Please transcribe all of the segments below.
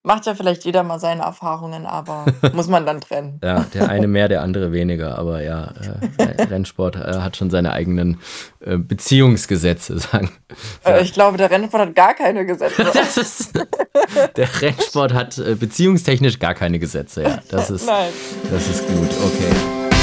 Macht ja vielleicht jeder mal seine Erfahrungen, aber muss man dann trennen. Ja, der eine mehr, der andere weniger. Aber ja, Rennsport hat schon seine eigenen Beziehungsgesetze, sagen. Ich glaube, der Rennsport hat gar keine Gesetze. Das ist, der Rennsport hat beziehungstechnisch gar keine Gesetze. Ja, Nein. das ist gut. Okay.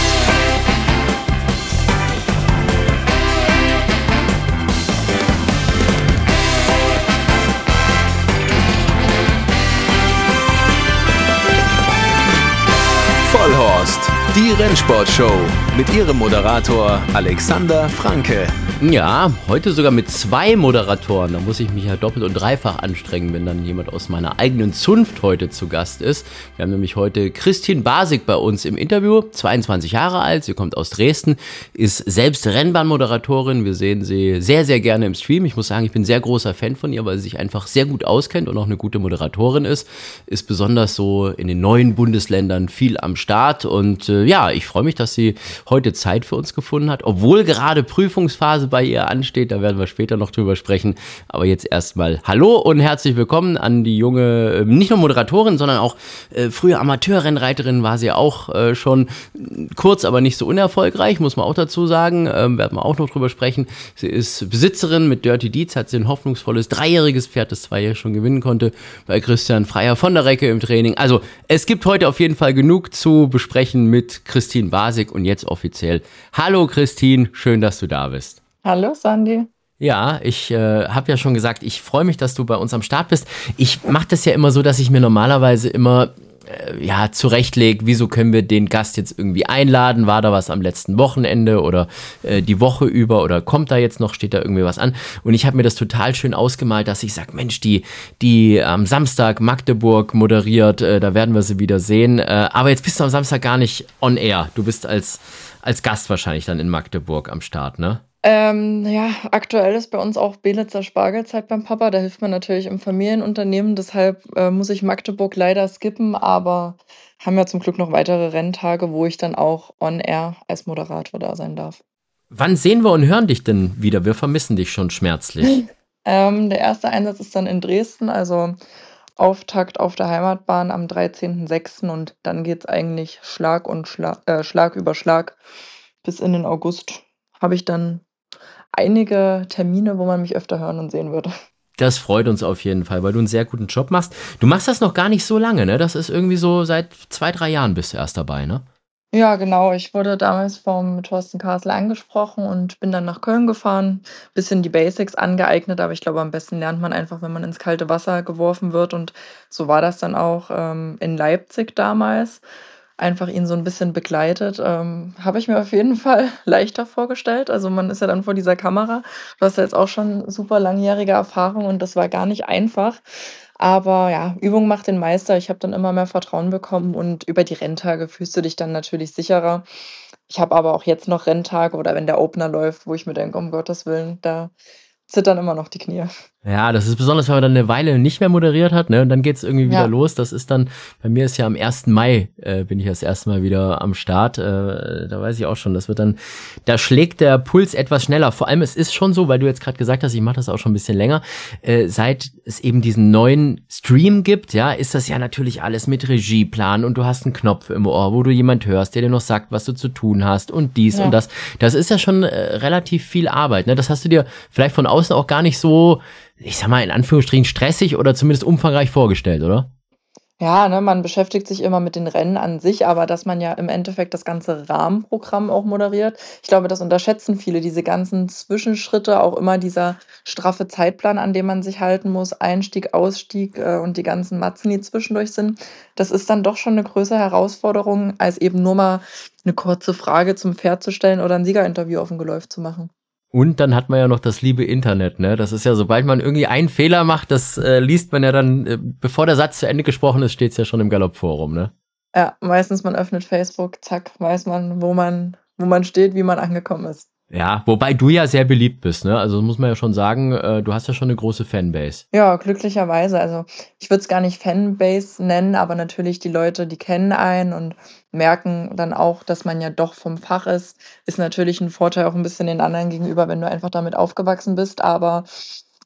Vollhorst, die Rennsportshow mit ihrem Moderator Alexander Franke. Ja, heute sogar mit 2 Moderatoren. Da muss ich mich ja doppelt und dreifach anstrengen, wenn dann jemand aus meiner eigenen Zunft heute zu Gast ist. Wir haben nämlich heute Kristin Basig bei uns im Interview, 22 Jahre alt, sie kommt aus Dresden, ist selbst Rennbahnmoderatorin. Wir sehen sie sehr, sehr gerne im Stream. Ich muss sagen, ich bin sehr großer Fan von ihr, weil sie sich einfach sehr gut auskennt und auch eine gute Moderatorin ist. Ist besonders so in den neuen Bundesländern viel am Start. Und ja, ich freue mich, dass sie heute Zeit für uns gefunden hat, obwohl gerade Prüfungsphase bei ihr ansteht, da werden wir später noch drüber sprechen, aber jetzt erstmal hallo und herzlich willkommen an die junge, nicht nur Moderatorin, sondern auch frühe Amateurrennreiterin war sie auch schon, kurz, aber nicht so unerfolgreich, muss man auch dazu sagen, werden wir auch noch drüber sprechen. Sie ist Besitzerin, mit Dirty Deeds hat sie ein hoffnungsvolles 3-jähriges Pferd, das 2 Jahre schon gewinnen konnte, bei Christian Freier von der Recke im Training. Also es gibt heute auf jeden Fall genug zu besprechen mit Kristin Basig und jetzt offiziell. Hallo Kristin, schön, dass du da bist. Hallo Sandy. Ja, ich habe ja schon gesagt, ich freue mich, dass du bei uns am Start bist. Ich mache das ja immer so, dass ich mir normalerweise immer zurechtlege, wieso können wir den Gast jetzt irgendwie einladen? War da was am letzten Wochenende oder die Woche über oder kommt da jetzt noch, steht da irgendwie was an? Und ich habe mir das total schön ausgemalt, dass ich sage, Mensch, die am Samstag Magdeburg moderiert, da werden wir sie wieder sehen. Aber jetzt bist du am Samstag gar nicht on air. Du bist als Gast wahrscheinlich dann in Magdeburg am Start, ne? Ja, aktuell ist bei uns auch Belitzer Spargelzeit beim Papa. Da hilft man natürlich im Familienunternehmen. Deshalb muss ich Magdeburg leider skippen, aber haben ja zum Glück noch weitere Renntage, wo ich dann auch on air als Moderator da sein darf. Wann sehen wir und hören dich denn wieder? Wir vermissen dich schon schmerzlich. Der erste Einsatz ist dann in Dresden, also Auftakt auf der Heimatbahn am 13.06. und dann geht es eigentlich Schlag über Schlag bis in den August. Habe ich dann einige Termine, wo man mich öfter hören und sehen würde. Das freut uns auf jeden Fall, weil du einen sehr guten Job machst. Du machst das noch gar nicht so lange, ne? Das ist irgendwie so seit 2-3 Jahren bist du erst dabei, ne? Ja, genau. Ich wurde damals vom Thorsten Kassel angesprochen und bin dann nach Köln gefahren, bisschen die Basics angeeignet, aber ich glaube, am besten lernt man einfach, wenn man ins kalte Wasser geworfen wird und so war das dann auch in Leipzig damals. Einfach ihn so ein bisschen begleitet, habe ich mir auf jeden Fall leichter vorgestellt. Also, man ist ja dann vor dieser Kamera. Du hast ja jetzt auch schon super langjährige Erfahrung und das war gar nicht einfach. Aber ja, Übung macht den Meister. Ich habe dann immer mehr Vertrauen bekommen und über die Renntage fühlst du dich dann natürlich sicherer. Ich habe aber auch jetzt noch Renntage oder wenn der Opener läuft, wo ich mir denke: „Um Gottes Willen, da zittern immer noch die Knie." Ja, das ist besonders, wenn man dann eine Weile nicht mehr moderiert hat, ne? Und dann geht's irgendwie wieder Ja. los. Das ist dann, bei mir ist ja am 1. Mai, bin ich das erste Mal wieder am Start. Da weiß ich auch schon, das wird dann, da schlägt der Puls etwas schneller. Vor allem, es ist schon so, weil du jetzt gerade gesagt hast, ich mache das auch schon ein bisschen länger, seit es eben diesen neuen Stream gibt, ja, ist das ja natürlich alles mit Regieplan und du hast einen Knopf im Ohr, wo du jemand hörst, der dir noch sagt, was du zu tun hast und dies Ja. und das. Das ist ja schon relativ viel Arbeit, ne? Das hast du dir vielleicht von außen auch gar nicht so, ich sag mal, in Anführungsstrichen stressig oder zumindest umfangreich vorgestellt, oder? Ja, ne, man beschäftigt sich immer mit den Rennen an sich, aber dass man ja im Endeffekt das ganze Rahmenprogramm auch moderiert. Ich glaube, das unterschätzen viele, diese ganzen Zwischenschritte, auch immer dieser straffe Zeitplan, an dem man sich halten muss, Einstieg, Ausstieg und die ganzen Matzen, die zwischendurch sind. Das ist dann doch schon eine größere Herausforderung, als eben nur mal eine kurze Frage zum Pferd zu stellen oder ein Siegerinterview auf dem Geläuf zu machen. Und dann hat man ja noch das liebe Internet, ne? Das ist ja, sobald man irgendwie einen Fehler macht, das liest man ja dann, bevor der Satz zu Ende gesprochen ist, steht's ja schon im Galoppforum, ne? Ja, meistens man öffnet Facebook, zack, weiß man, wo man steht, wie man angekommen ist. Ja, wobei du ja sehr beliebt bist, ne? Also muss man ja schon sagen, du hast ja schon eine große Fanbase. Ja, glücklicherweise. Also ich würde es gar nicht Fanbase nennen, aber natürlich die Leute, die kennen einen und merken dann auch, dass man ja doch vom Fach ist. Ist natürlich ein Vorteil auch ein bisschen den anderen gegenüber, wenn du einfach damit aufgewachsen bist. Aber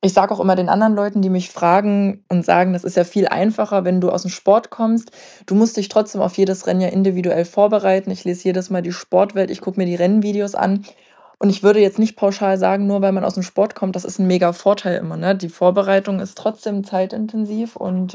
Ich sage auch immer den anderen Leuten, die mich fragen und sagen, das ist ja viel einfacher, wenn du aus dem Sport kommst. Du musst dich trotzdem auf jedes Rennen ja individuell vorbereiten. Ich lese jedes Mal die Sportwelt, ich gucke mir die Rennvideos an. Und ich würde jetzt nicht pauschal sagen, nur weil man aus dem Sport kommt, das ist ein mega Vorteil immer. Ne? Die Vorbereitung ist trotzdem zeitintensiv und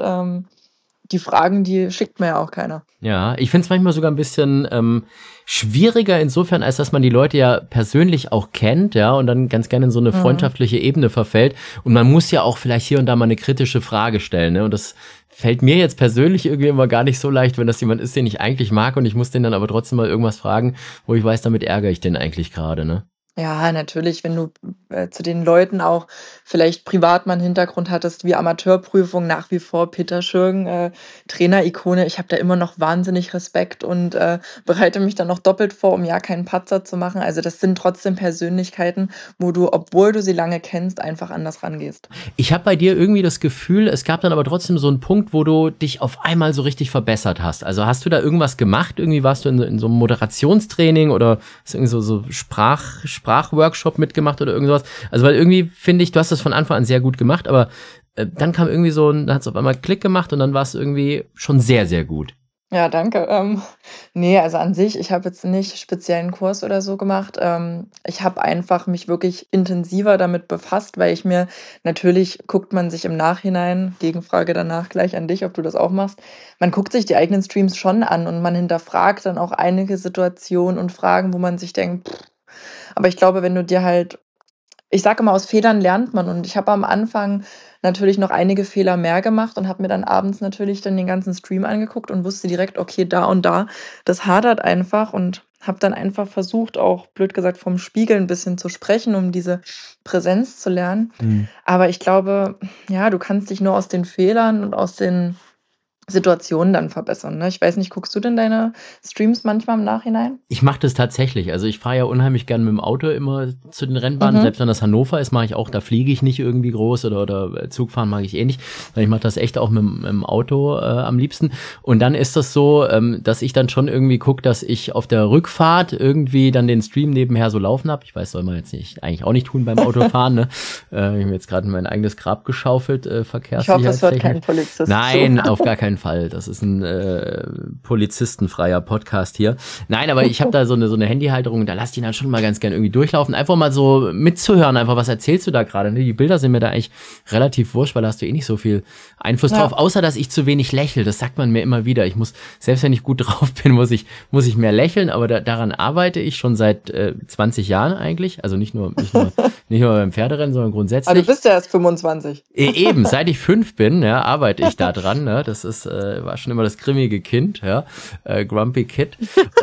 die Fragen, die schickt mir ja auch keiner. Ja, ich finde es manchmal sogar ein bisschen schwieriger insofern, als dass man die Leute ja persönlich auch kennt, ja, und dann ganz gerne in so eine freundschaftliche Ebene verfällt. Und man muss ja auch vielleicht hier und da mal eine kritische Frage stellen, ne? Und das fällt mir jetzt persönlich irgendwie immer gar nicht so leicht, wenn das jemand ist, den ich eigentlich mag und ich muss den dann aber trotzdem mal irgendwas fragen, wo ich weiß, damit ärgere ich den eigentlich gerade, ne? Ja, natürlich, wenn du zu den Leuten auch vielleicht privat mal einen Hintergrund hattest, wie Amateurprüfung, nach wie vor Peter Schürgen, Trainerikone. Ich habe da immer noch wahnsinnig Respekt und bereite mich dann noch doppelt vor, um ja keinen Patzer zu machen. Also das sind trotzdem Persönlichkeiten, wo du, obwohl du sie lange kennst, einfach anders rangehst. Ich habe bei dir irgendwie das Gefühl, es gab dann aber trotzdem so einen Punkt, wo du dich auf einmal so richtig verbessert hast. Also hast du da irgendwas gemacht? Irgendwie warst du in so einem Moderationstraining oder ist irgendwie so Sprachworkshop mitgemacht oder irgendwas. Also weil irgendwie finde ich, du hast das von Anfang an sehr gut gemacht, aber dann kam irgendwie dann hat es auf einmal Klick gemacht und dann war es irgendwie schon sehr, sehr gut. Ja, danke. Nee, also an sich, ich habe jetzt nicht speziellen Kurs oder so gemacht. Ich habe einfach mich wirklich intensiver damit befasst, weil ich mir, natürlich guckt man sich im Nachhinein, Gegenfrage danach gleich an dich, ob du das auch machst, man guckt sich die eigenen Streams schon an und man hinterfragt dann auch einige Situationen und Fragen, wo man sich denkt, aber ich glaube, wenn du dir halt, ich sage immer, aus Fehlern lernt man und ich habe am Anfang natürlich noch einige Fehler mehr gemacht und habe mir dann abends natürlich dann den ganzen Stream angeguckt und wusste direkt, okay, da und da, das hadert einfach und habe dann einfach versucht, auch blöd gesagt vom Spiegel ein bisschen zu sprechen, um diese Präsenz zu lernen. Aber ich glaube, ja, du kannst dich nur aus den Fehlern und aus den Situationen dann verbessern. Ne? Ich weiß nicht, guckst du denn deine Streams manchmal im Nachhinein? Ich mache das tatsächlich. Also ich fahre ja unheimlich gern mit dem Auto immer zu den Rennbahnen. Selbst wenn das Hannover ist, mache ich auch, da fliege ich nicht irgendwie groß oder Zug fahren mag ich eh nicht. Ich mache das echt auch mit dem Auto am liebsten. Und dann ist das so, dass ich dann schon irgendwie gucke, dass ich auf der Rückfahrt irgendwie dann den Stream nebenher so laufen habe. Ich weiß, soll man jetzt nicht, eigentlich auch nicht tun beim Autofahren. Ne? Ich habe mir jetzt gerade mein eigenes Grab geschaufelt, Ich hoffe, es hört kein Polizist Nein, zu. auf gar keinen Fall. Das ist ein polizistenfreier Podcast hier. Nein, aber ich habe da so eine Handyhalterung und da lass ich ihn dann schon mal ganz gern irgendwie durchlaufen. Einfach mal so mitzuhören, einfach was erzählst du da gerade. Die Bilder sind mir da eigentlich relativ wurscht, weil da hast du eh nicht so viel Einfluss drauf, außer dass ich zu wenig lächle. Das sagt man mir immer wieder. Ich muss, selbst wenn ich gut drauf bin, muss ich mehr lächeln, aber daran arbeite ich schon seit 20 Jahren eigentlich. Also nicht nur beim Pferderennen, sondern grundsätzlich. Aber du bist ja erst 25. Eben, seit ich 5 bin, ja, arbeite ich da dran. Ne? Das war schon immer das grimmige Kind, ja, Grumpy Kid.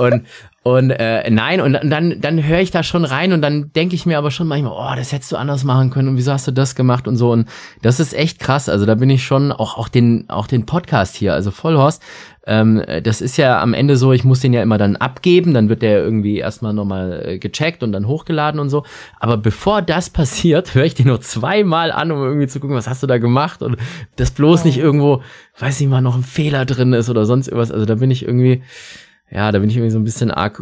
Und dann höre ich da schon rein und dann denke ich mir aber schon manchmal, oh, das hättest du anders machen können und wieso hast du das gemacht und so. Und das ist echt krass. Also da bin ich schon auch den Podcast hier, also Vollhorst. Das ist ja am Ende so, ich muss den ja immer dann abgeben, dann wird der irgendwie erstmal nochmal gecheckt und dann hochgeladen und so. Aber bevor das passiert, höre ich den nur 2-mal an, um irgendwie zu gucken, was hast du da gemacht und das bloß nicht irgendwo, weiß nicht mal, noch ein Fehler drin ist oder sonst irgendwas. Also da bin ich irgendwie so ein bisschen arg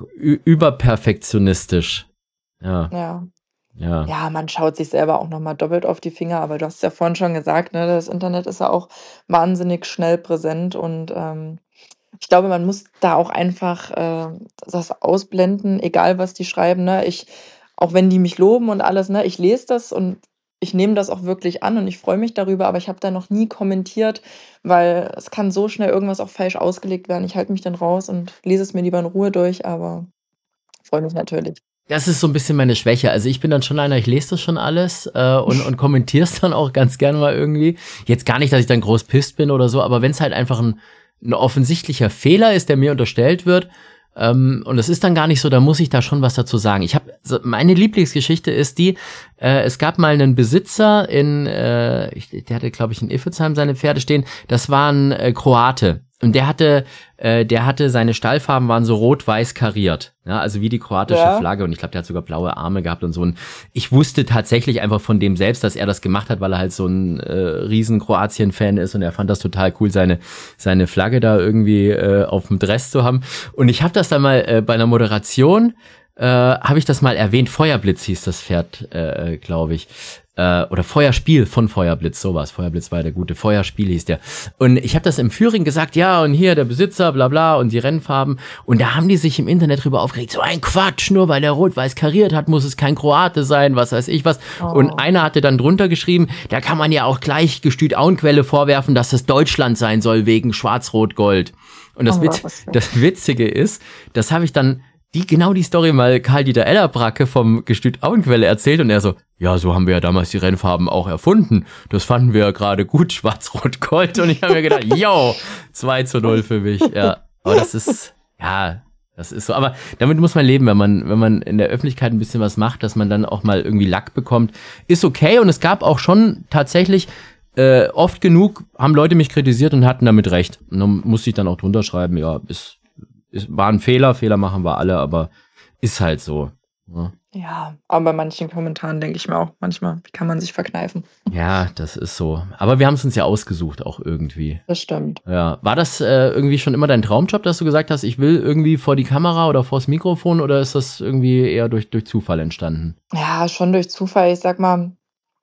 überperfektionistisch. Ja, man schaut sich selber auch nochmal doppelt auf die Finger, aber du hast ja vorhin schon gesagt, ne, das Internet ist ja auch wahnsinnig schnell präsent und ich glaube, man muss da auch einfach das ausblenden, egal was die schreiben, ne? Auch wenn die mich loben und alles, ne, ich lese das und ich nehme das auch wirklich an und ich freue mich darüber, aber ich habe da noch nie kommentiert, weil es kann so schnell irgendwas auch falsch ausgelegt werden. Ich halte mich dann raus und lese es mir lieber in Ruhe durch, aber freue mich natürlich. Das ist so ein bisschen meine Schwäche. Also ich bin dann schon einer, ich lese das schon alles und kommentiere es dann auch ganz gern mal irgendwie. Jetzt gar nicht, dass ich dann groß pisst bin oder so, aber wenn es halt einfach ein offensichtlicher Fehler ist, der mir unterstellt wird, und es ist dann gar nicht so, da muss ich da schon was dazu sagen. Meine Lieblingsgeschichte ist die, es gab mal einen Besitzer der hatte, glaube ich, in Iffezheim seine Pferde stehen, das war ein Kroate. Und der hatte seine Stallfarben waren so rot-weiß kariert, ja, also wie die kroatische Flagge. Und ich glaube, der hat sogar blaue Arme gehabt und so. Und ich wusste tatsächlich einfach von dem selbst, dass er das gemacht hat, weil er halt so ein riesen Kroatien-Fan ist und er fand das total cool, seine Flagge da irgendwie auf dem Dress zu haben. Und ich habe das dann mal bei einer Moderation habe ich das mal erwähnt. Feuerblitz hieß das Pferd, glaube ich. Oder Feuerspiel von Feuerblitz, sowas. Feuerblitz war der gute, Feuerspiel hieß der. Und ich habe das im Führing gesagt, ja, und hier der Besitzer, bla bla, und die Rennfarben. Und da haben die sich im Internet drüber aufgeregt, so ein Quatsch, nur weil der rot-weiß kariert hat, muss es kein Kroate sein, was weiß ich was. Oh. Und einer hatte dann drunter geschrieben, da kann man ja auch gleich Gestüt Auenquelle vorwerfen, dass es Deutschland sein soll, wegen Schwarz-Rot-Gold. Und das Witzige ist, das habe ich dann genau die Story mal Karl-Dieter Ellerbracke vom Gestüt Auenquelle erzählt und er so, ja, so haben wir ja damals die Rennfarben auch erfunden. Das fanden wir ja gerade gut, Schwarz-Rot-Gold. Und ich habe mir gedacht, yo, 2:0 für mich. Ja, aber das ist so. Aber damit muss man leben, wenn man in der Öffentlichkeit ein bisschen was macht, dass man dann auch mal irgendwie Lack bekommt. Ist okay und es gab auch schon tatsächlich oft genug, haben Leute mich kritisiert und hatten damit recht. Und dann musste ich dann auch drunter schreiben, ja, war ein Fehler machen wir alle, aber ist halt so. Ja, aber bei manchen Kommentaren denke ich mir auch manchmal, wie kann man sich verkneifen? Ja, das ist so. Aber wir haben es uns ja ausgesucht auch irgendwie. Das stimmt. Ja, war das irgendwie schon immer dein Traumjob, dass du gesagt hast, ich will irgendwie vor die Kamera oder vors Mikrofon oder ist das irgendwie eher durch Zufall entstanden? Ja, schon durch Zufall. Ich sag mal,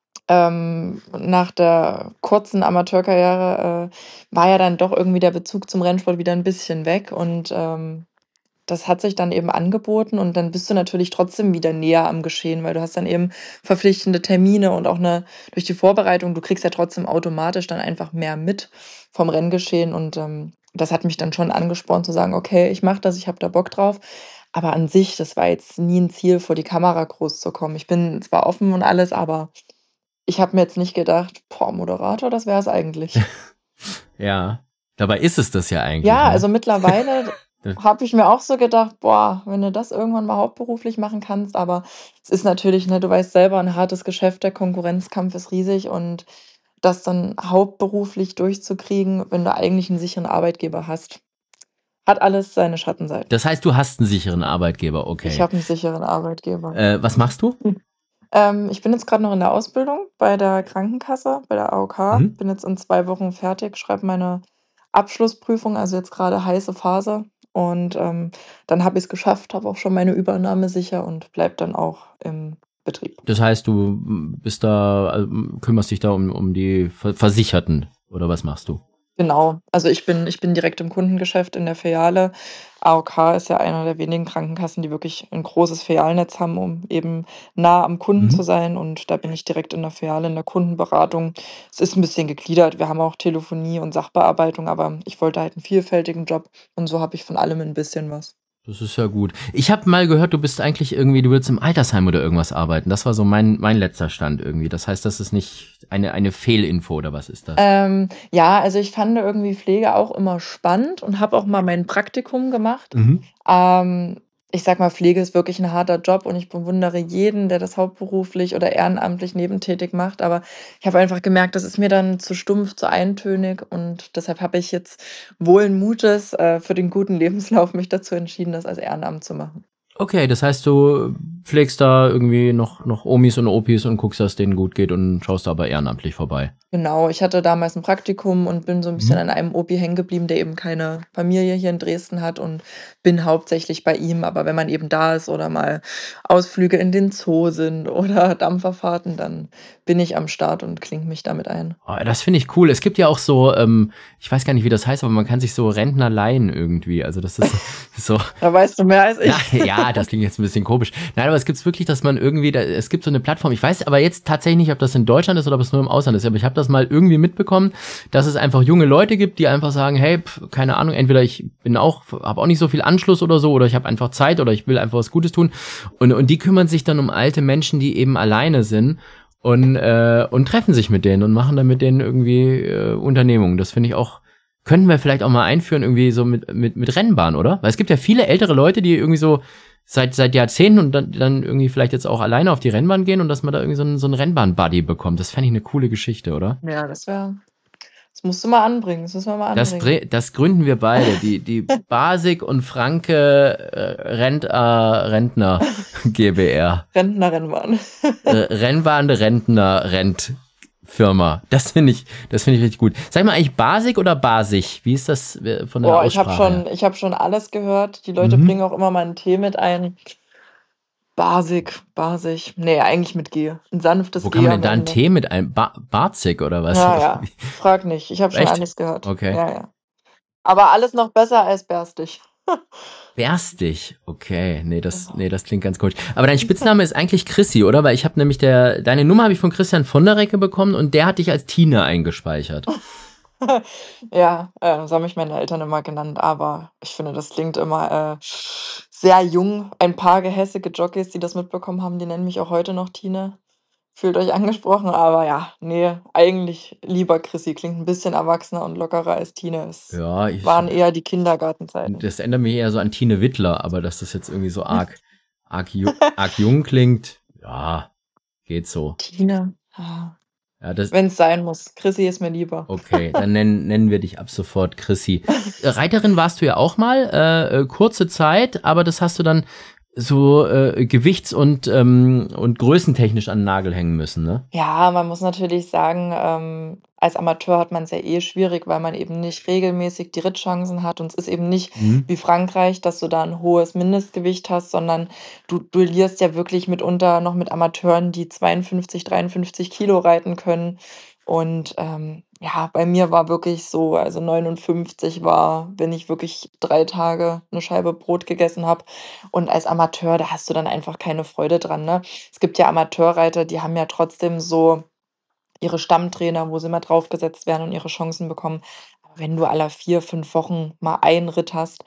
nach der kurzen Amateurkarriere war ja dann doch irgendwie der Bezug zum Rennsport wieder ein bisschen weg und das hat sich dann eben angeboten und dann bist du natürlich trotzdem wieder näher am Geschehen, weil du hast dann eben verpflichtende Termine und auch durch die Vorbereitung, du kriegst ja trotzdem automatisch dann einfach mehr mit vom Renngeschehen und das hat mich dann schon angespornt zu sagen, okay, ich mache das, ich habe da Bock drauf. Aber an sich, das war jetzt nie ein Ziel, vor die Kamera groß zu kommen. Ich bin zwar offen und alles, aber ich habe mir jetzt nicht gedacht, Moderator, das wäre es eigentlich. Ja, dabei ist es das ja eigentlich. Ja, ne? Also mittlerweile habe ich mir auch so gedacht, wenn du das irgendwann mal hauptberuflich machen kannst, aber es ist natürlich, ne, du weißt selber, ein hartes Geschäft, der Konkurrenzkampf ist riesig und das dann hauptberuflich durchzukriegen, wenn du eigentlich einen sicheren Arbeitgeber hast, hat alles seine Schattenseiten. Das heißt, du hast einen sicheren Arbeitgeber, okay. Ich habe einen sicheren Arbeitgeber. Was machst du? Ich bin jetzt gerade noch in der Ausbildung bei der Krankenkasse, bei der AOK. Bin jetzt in 2 Wochen fertig, schreibe meine Abschlussprüfung, also jetzt gerade heiße Phase. Und dann habe ich es geschafft, habe auch schon meine Übernahme sicher und bleibe dann auch im Betrieb. Das heißt, du bist da, kümmerst dich da um die Versicherten oder was machst du? Genau, also ich bin direkt im Kundengeschäft in der Filiale. AOK ist ja einer der wenigen Krankenkassen, die wirklich ein großes Filialnetz haben, um eben nah am Kunden zu sein. Und da bin ich direkt in der Filiale, in der Kundenberatung. Es ist ein bisschen gegliedert. Wir haben auch Telefonie und Sachbearbeitung, aber ich wollte halt einen vielfältigen Job und so habe ich von allem ein bisschen was. Das ist ja gut. Ich habe mal gehört, du willst im Altersheim oder irgendwas arbeiten. Das war so mein letzter Stand irgendwie. Das heißt, das ist nicht eine Fehlinfo oder was ist das? Ja, also ich fand irgendwie Pflege auch immer spannend und habe auch mal mein Praktikum gemacht. Ich sag mal, Pflege ist wirklich ein harter Job und ich bewundere jeden, der das hauptberuflich oder ehrenamtlich nebentätig macht. Aber ich habe einfach gemerkt, das ist mir dann zu stumpf, zu eintönig und deshalb habe ich jetzt wohlen Mutes für den guten Lebenslauf mich dazu entschieden, das als Ehrenamt zu machen. Okay, das heißt, du pflegst da irgendwie noch Omis und Opis und guckst, dass es denen gut geht und schaust da aber ehrenamtlich vorbei. Genau, ich hatte damals ein Praktikum und bin so ein bisschen an einem Opi hängen geblieben, der eben keine Familie hier in Dresden hat und bin hauptsächlich bei ihm. Aber wenn man eben da ist oder mal Ausflüge in den Zoo sind oder Dampferfahrten, dann bin ich am Start und klinge mich damit ein. Oh, das finde ich cool. Es gibt ja auch so, ich weiß gar nicht, wie das heißt, aber man kann sich so Rentner leihen irgendwie. Also das ist so. Da weißt du mehr als ich. Ja, das klingt jetzt ein bisschen komisch. Nein, aber es gibt wirklich, dass man irgendwie, es gibt so eine Plattform, ich weiß aber jetzt tatsächlich nicht, ob das in Deutschland ist oder ob es nur im Ausland ist, aber ich habe das mal irgendwie mitbekommen, dass es einfach junge Leute gibt, die einfach sagen, hey, keine Ahnung, entweder ich habe auch nicht so viel Anschluss oder so, oder ich habe einfach Zeit oder ich will einfach was Gutes tun und die kümmern sich dann um alte Menschen, die eben alleine sind und treffen sich mit denen und machen dann mit denen irgendwie Unternehmungen. Das finde ich auch, könnten wir vielleicht auch mal einführen, irgendwie so mit Rennbahn, oder? Weil es gibt ja viele ältere Leute, die irgendwie so seit Jahrzehnten und dann irgendwie vielleicht jetzt auch alleine auf die Rennbahn gehen und dass man da irgendwie so einen Rennbahn-Buddy bekommt. Das fände ich eine coole Geschichte, oder? Ja, das musst du mal anbringen. Das müssen wir mal anbringen. Das gründen wir beide. Die Basik und Franke Rentner GbR. Rentner-Rennbahn. Rentner-Rentfirma. Das finde ich richtig gut. Sag mal eigentlich Basik oder Basig? Wie ist das von der Aussprache? Ich habe schon alles gehört. Die Leute bringen auch immer mal einen Tee mit ein. Basig. Nee, eigentlich mit G. Ein sanftes Wo G kann man am denn da einen Ende. Tee mit einem Barzig oder was? Ja. Frag nicht. Ich habe schon Echt? alles gehört. Okay. Ja. Aber alles noch besser als berstig. Berstig. Okay. Nee, das klingt ganz komisch. Aber dein Spitzname ist eigentlich Chrissy, oder? Weil ich habe nämlich deine Nummer habe ich von Christian von der Recke bekommen und der hat dich als Tina eingespeichert. Ja, so haben mich meine Eltern immer genannt, aber ich finde, das klingt immer sehr jung. Ein paar gehässige Jockeys, die das mitbekommen haben, die nennen mich auch heute noch Tine. Fühlt euch angesprochen, aber ja, nee, eigentlich lieber Chrissy. Klingt ein bisschen erwachsener und lockerer als Tine. Es Ja, waren eher die Kindergartenzeiten. das erinnert mich eher so an Tine Wittler, aber dass das jetzt irgendwie so arg jung klingt, ja, geht so. Tine, Ja, wenn es sein muss. Chrissy ist mir lieber. Okay, dann nennen wir dich ab sofort Chrissy. Reiterin warst du ja auch mal, kurze Zeit, aber das hast du dann so gewichts- und größentechnisch an den Nagel hängen müssen, ne? Ja, man muss natürlich sagen, als Amateur hat man es ja schwierig, weil man eben nicht regelmäßig die Rittchancen hat. Und es ist eben nicht wie Frankreich, dass du da ein hohes Mindestgewicht hast, sondern du duellierst ja wirklich mitunter noch mit Amateuren, die 52, 53 Kilo reiten können. Und ja, bei mir war wirklich so, also 59 war, wenn ich wirklich 3 Tage eine Scheibe Brot gegessen habe. Und als Amateur, da hast du dann einfach keine Freude dran, ne? Es gibt ja Amateurreiter, die haben ja trotzdem so ihre Stammtrainer, wo sie mal draufgesetzt werden und ihre Chancen bekommen. Aber wenn du alle 4, 5 Wochen mal einen Ritt hast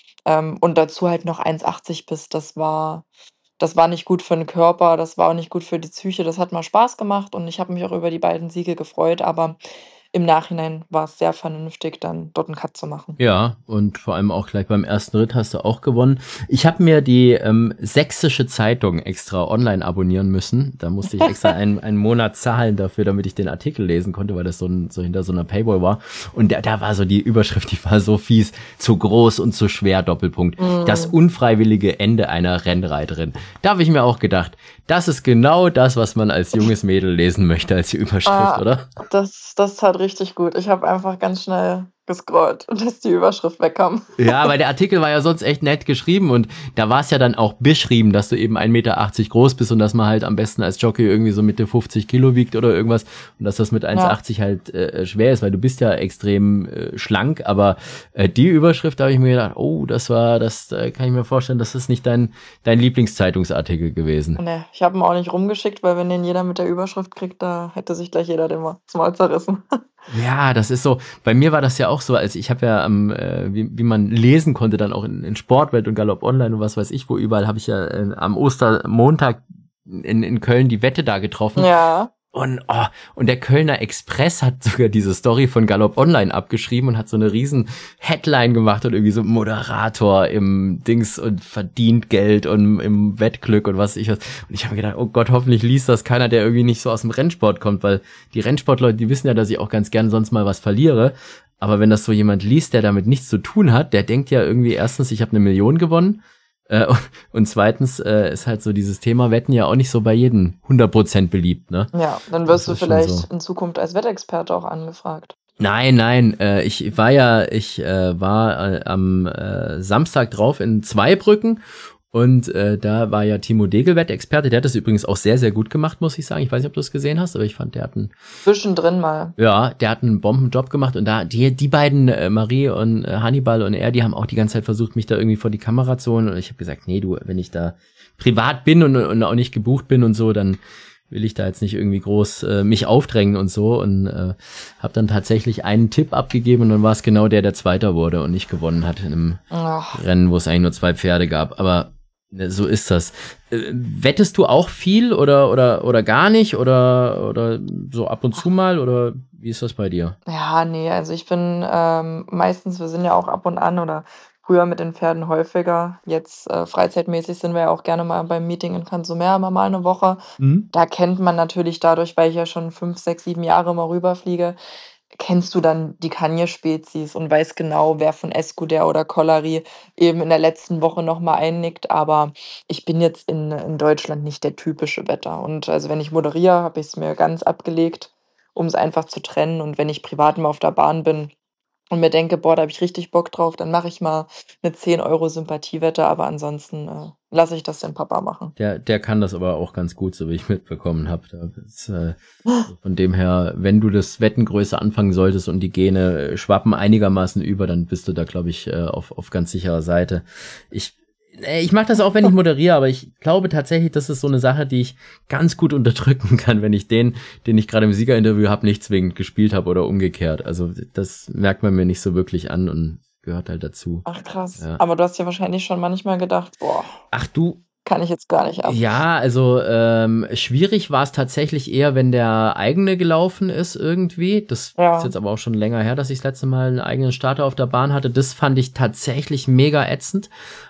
und dazu halt noch 1,80 bist, das war nicht gut für den Körper, das war auch nicht gut für die Psyche. Das hat mal Spaß gemacht und ich habe mich auch über die beiden Siege gefreut, aber im Nachhinein war es sehr vernünftig, dann dort einen Cut zu machen. Ja, und vor allem auch gleich beim ersten Ritt hast du auch gewonnen. Ich habe mir die Sächsische Zeitung extra online abonnieren müssen. Da musste ich extra einen Monat zahlen dafür, damit ich den Artikel lesen konnte, weil das so hinter so einer Paywall war. Und da war so die Überschrift, die war so fies: zu groß und zu schwer, Doppelpunkt. Das unfreiwillige Ende einer Rennreiterin. Da habe ich mir auch gedacht, das ist genau das, was man als junges Mädel lesen möchte als die Überschrift, oder? Das tat richtig gut. Ich habe einfach ganz schnell gescrollt und dass die Überschrift wegkam. Ja, weil der Artikel war ja sonst echt nett geschrieben und da war es ja dann auch beschrieben, dass du eben 1,80 Meter groß bist und dass man halt am besten als Jockey irgendwie so Mitte 50 Kilo wiegt oder irgendwas und dass das mit 1,80 halt schwer ist, weil du bist ja extrem schlank, aber die Überschrift, da habe ich mir gedacht, oh, das kann ich mir vorstellen, das ist nicht dein Lieblingszeitungsartikel gewesen. Nee, ich habe ihn auch nicht rumgeschickt, weil wenn den jeder mit der Überschrift kriegt, da hätte sich gleich jeder das Maul zerrissen. Ja, das ist so, bei mir war das ja auch so, als ich habe ja wie man lesen konnte, dann auch in Sportwelt und Galopp Online und was weiß ich wo, überall habe ich ja am Ostermontag in Köln die Wette da getroffen. Ja. Und der Kölner Express hat sogar diese Story von Galopp Online abgeschrieben und hat so eine riesen Headline gemacht und irgendwie so Moderator im Dings und verdient Geld und im Wettglück und was ich was. Und ich habe mir gedacht, oh Gott, hoffentlich liest das keiner, der irgendwie nicht so aus dem Rennsport kommt, weil die Rennsportleute, die wissen ja, dass ich auch ganz gerne sonst mal was verliere. Aber wenn das so jemand liest, der damit nichts zu tun hat, der denkt ja irgendwie erstens, ich habe 1 Million gewonnen. Und zweitens ist halt so dieses Thema Wetten ja auch nicht so bei jedem 100% beliebt, ne? Ja, dann wirst du vielleicht so in Zukunft als Wettexperte auch angefragt. Nein, ich war am Samstag drauf in Zweibrücken und da war ja Timo Degel Wettexperte, der hat das übrigens auch sehr, sehr gut gemacht, muss ich sagen. Ich weiß nicht, ob du es gesehen hast, aber ich fand, der hat einen Bombenjob gemacht und da die beiden, Marie und Hannibal und er, die haben auch die ganze Zeit versucht, mich da irgendwie vor die Kamera zu holen und ich habe gesagt, nee, du, wenn ich da privat bin und auch nicht gebucht bin und so, dann will ich da jetzt nicht irgendwie groß mich aufdrängen und so und habe dann tatsächlich einen Tipp abgegeben und dann war es genau der Zweiter wurde und nicht gewonnen hat in einem Rennen, wo es eigentlich nur 2 Pferde gab, aber so ist das. Wettest du auch viel oder gar nicht oder so ab und zu mal oder wie ist das bei dir? Ja, nee, also ich bin meistens, wir sind ja auch ab und an oder früher mit den Pferden häufiger. Jetzt freizeitmäßig sind wir ja auch gerne mal beim Meeting in Cansomer mal eine Woche. Da kennt man natürlich dadurch, weil ich ja schon 5, 6, 7 Jahre mal rüberfliege, kennst du dann die Kanje-Spezies und weißt genau, wer von Escuder oder Collari eben in der letzten Woche nochmal einnickt. Aber ich bin jetzt in Deutschland nicht der typische Wetter. Und also wenn ich moderiere, habe ich es mir ganz abgelegt, um es einfach zu trennen. Und wenn ich privat mal auf der Bahn bin, und mir denke, boah, da habe ich richtig Bock drauf, dann mache ich mal eine 10 € Sympathiewette, aber ansonsten lasse ich das den Papa machen. Der kann das aber auch ganz gut, so wie ich mitbekommen habe. Von dem her, wenn du das Wettengröße anfangen solltest und die Gene schwappen einigermaßen über, dann bist du da, glaube ich, auf ganz sicherer Seite. Ich mache das auch, wenn ich moderiere, aber ich glaube tatsächlich, das ist so eine Sache, die ich ganz gut unterdrücken kann, wenn ich den ich gerade im Siegerinterview habe, nicht zwingend gespielt habe oder umgekehrt. Also das merkt man mir nicht so wirklich an und gehört halt dazu. Ach krass, Ja. aber du hast ja wahrscheinlich schon manchmal gedacht, boah, Ach du, kann ich jetzt gar nicht ab. ja, also schwierig war es tatsächlich eher, wenn der eigene gelaufen ist irgendwie. Das Ja. ist jetzt aber auch schon länger her, dass ich das letzte Mal einen eigenen Starter auf der Bahn hatte. Das fand ich tatsächlich mega ätzend.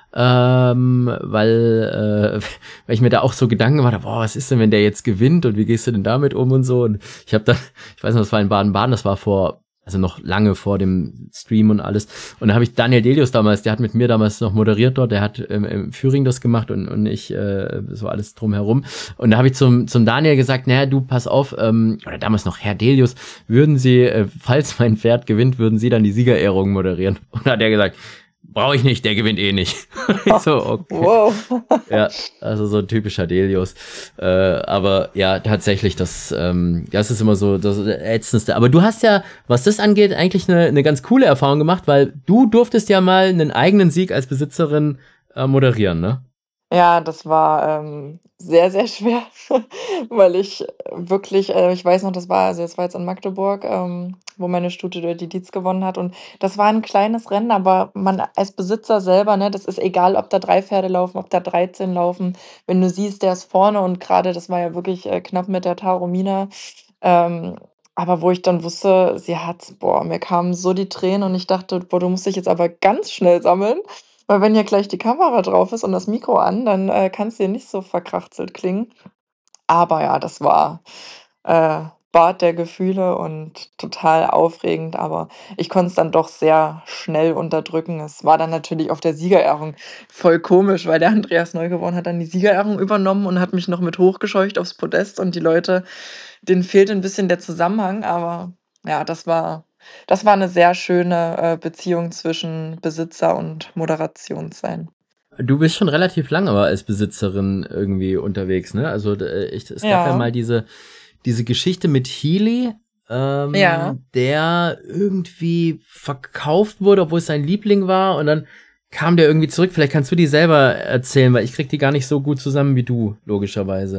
Weil ich mir da auch so Gedanken gemacht habe, boah, was ist denn, wenn der jetzt gewinnt und wie gehst du denn damit um und so. Und ich habe dann, ich weiß noch, das war in Baden-Baden, das war also noch lange vor dem Stream und alles. Und da habe ich Daniel Delius damals, der hat mit mir damals noch moderiert dort, der hat im Führing das gemacht und ich so alles drumherum. Und da habe ich zum Daniel gesagt, naja, du, pass auf, oder damals noch Herr Delius, würden Sie, falls mein Pferd gewinnt, würden Sie dann die Siegerehrung moderieren? Und da hat er gesagt, brauche ich nicht, der gewinnt eh nicht. Ich so, okay. Wow. Ja, also so ein typischer Delius. Aber ja, tatsächlich, das ist immer so das Ätzendste. Aber du hast ja, was das angeht, eigentlich eine ganz coole Erfahrung gemacht, weil du durftest ja mal einen eigenen Sieg als Besitzerin moderieren, ne? Ja, das war sehr, sehr schwer, weil ich wirklich, ich weiß noch, das war jetzt in Magdeburg, wo meine Stute die Dietz gewonnen hat. Und das war ein kleines Rennen, aber man als Besitzer selber, ne, das ist egal, ob da 3 Pferde laufen, ob da 13 laufen. Wenn du siehst, der ist vorne und gerade, das war ja wirklich knapp mit der Taromina. Aber wo ich dann wusste, mir kamen so die Tränen und ich dachte, boah, du musst dich jetzt aber ganz schnell sammeln. Weil wenn hier gleich die Kamera drauf ist und das Mikro an, dann kann es dir nicht so verkrachtelt klingen. Aber ja, das war Bad der Gefühle und total aufregend. Aber ich konnte es dann doch sehr schnell unterdrücken. Es war dann natürlich auf der Siegerehrung voll komisch, weil der Andreas Neugeborn hat dann die Siegerehrung übernommen und hat mich noch mit hochgescheucht aufs Podest. Und die Leute, denen fehlt ein bisschen der Zusammenhang. Aber ja, das war eine sehr schöne Beziehung zwischen Besitzer und Moderationssein. Du bist schon relativ lange aber als Besitzerin irgendwie unterwegs, ne? Also es gab ja mal diese Geschichte mit Healy, der irgendwie verkauft wurde, obwohl es sein Liebling war und dann kam der irgendwie zurück. Vielleicht kannst du die selber erzählen, weil ich krieg die gar nicht so gut zusammen wie du, logischerweise.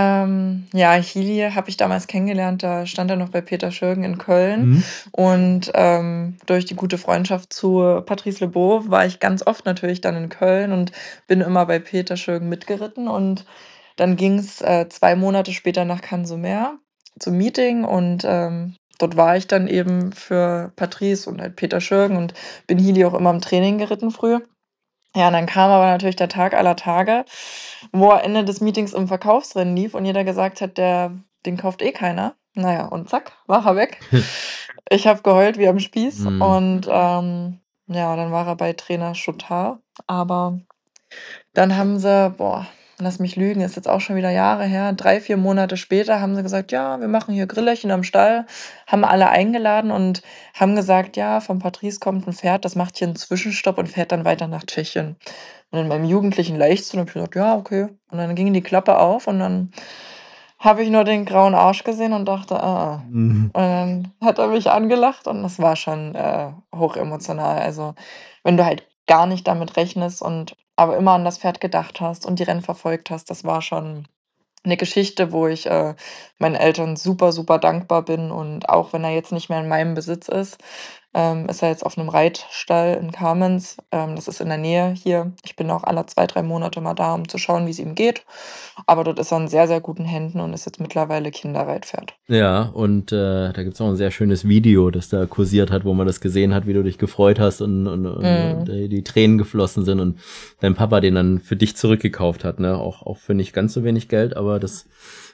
Healy habe ich damals kennengelernt, da stand er noch bei Peter Schürgen in Köln und durch die gute Freundschaft zu Patrice Lebeau war ich ganz oft natürlich dann in Köln und bin immer bei Peter Schürgen mitgeritten und dann ging es 2 Monate später nach Cannes-sur-Mer zum Meeting und dort war ich dann eben für Patrice und halt Peter Schürgen und bin Healy auch immer im Training geritten früher. Ja, und dann kam aber natürlich der Tag aller Tage, wo er Ende des Meetings im Verkaufsrennen lief und jeder gesagt hat, den kauft eh keiner. Naja, und zack, war er weg. Ich habe geheult wie am Spieß und dann war er bei Trainer Chotard. Aber dann haben sie, lass mich lügen, ist jetzt auch schon wieder Jahre her, 3-4 Monate später haben sie gesagt, ja, wir machen hier Grillerchen am Stall, haben alle eingeladen und haben gesagt, ja, von Patrice kommt ein Pferd, das macht hier einen Zwischenstopp und fährt dann weiter nach Tschechien. Und in meinem jugendlichen Leichtsinn habe ich gesagt, ja, okay. Und dann ging die Klappe auf und dann habe ich nur den grauen Arsch gesehen und dachte, Und dann hat er mich angelacht und das war schon hochemotional. Also wenn du halt gar nicht damit rechnest und aber immer an das Pferd gedacht hast und die Rennen verfolgt hast, das war schon eine Geschichte, wo ich meinen Eltern super, super dankbar bin und auch wenn er jetzt nicht mehr in meinem Besitz ist er jetzt auf einem Reitstall in Kamenz. Das ist in der Nähe hier. Ich bin auch alle 2-3 Monate mal da, um zu schauen, wie es ihm geht. Aber dort ist er in sehr, sehr guten Händen und ist jetzt mittlerweile Kinderreitpferd. Ja, und da gibt's auch ein sehr schönes Video, das da kursiert hat, wo man das gesehen hat, wie du dich gefreut hast und die Tränen geflossen sind und dein Papa den dann für dich zurückgekauft hat, ne? Auch für nicht ganz so wenig Geld, aber das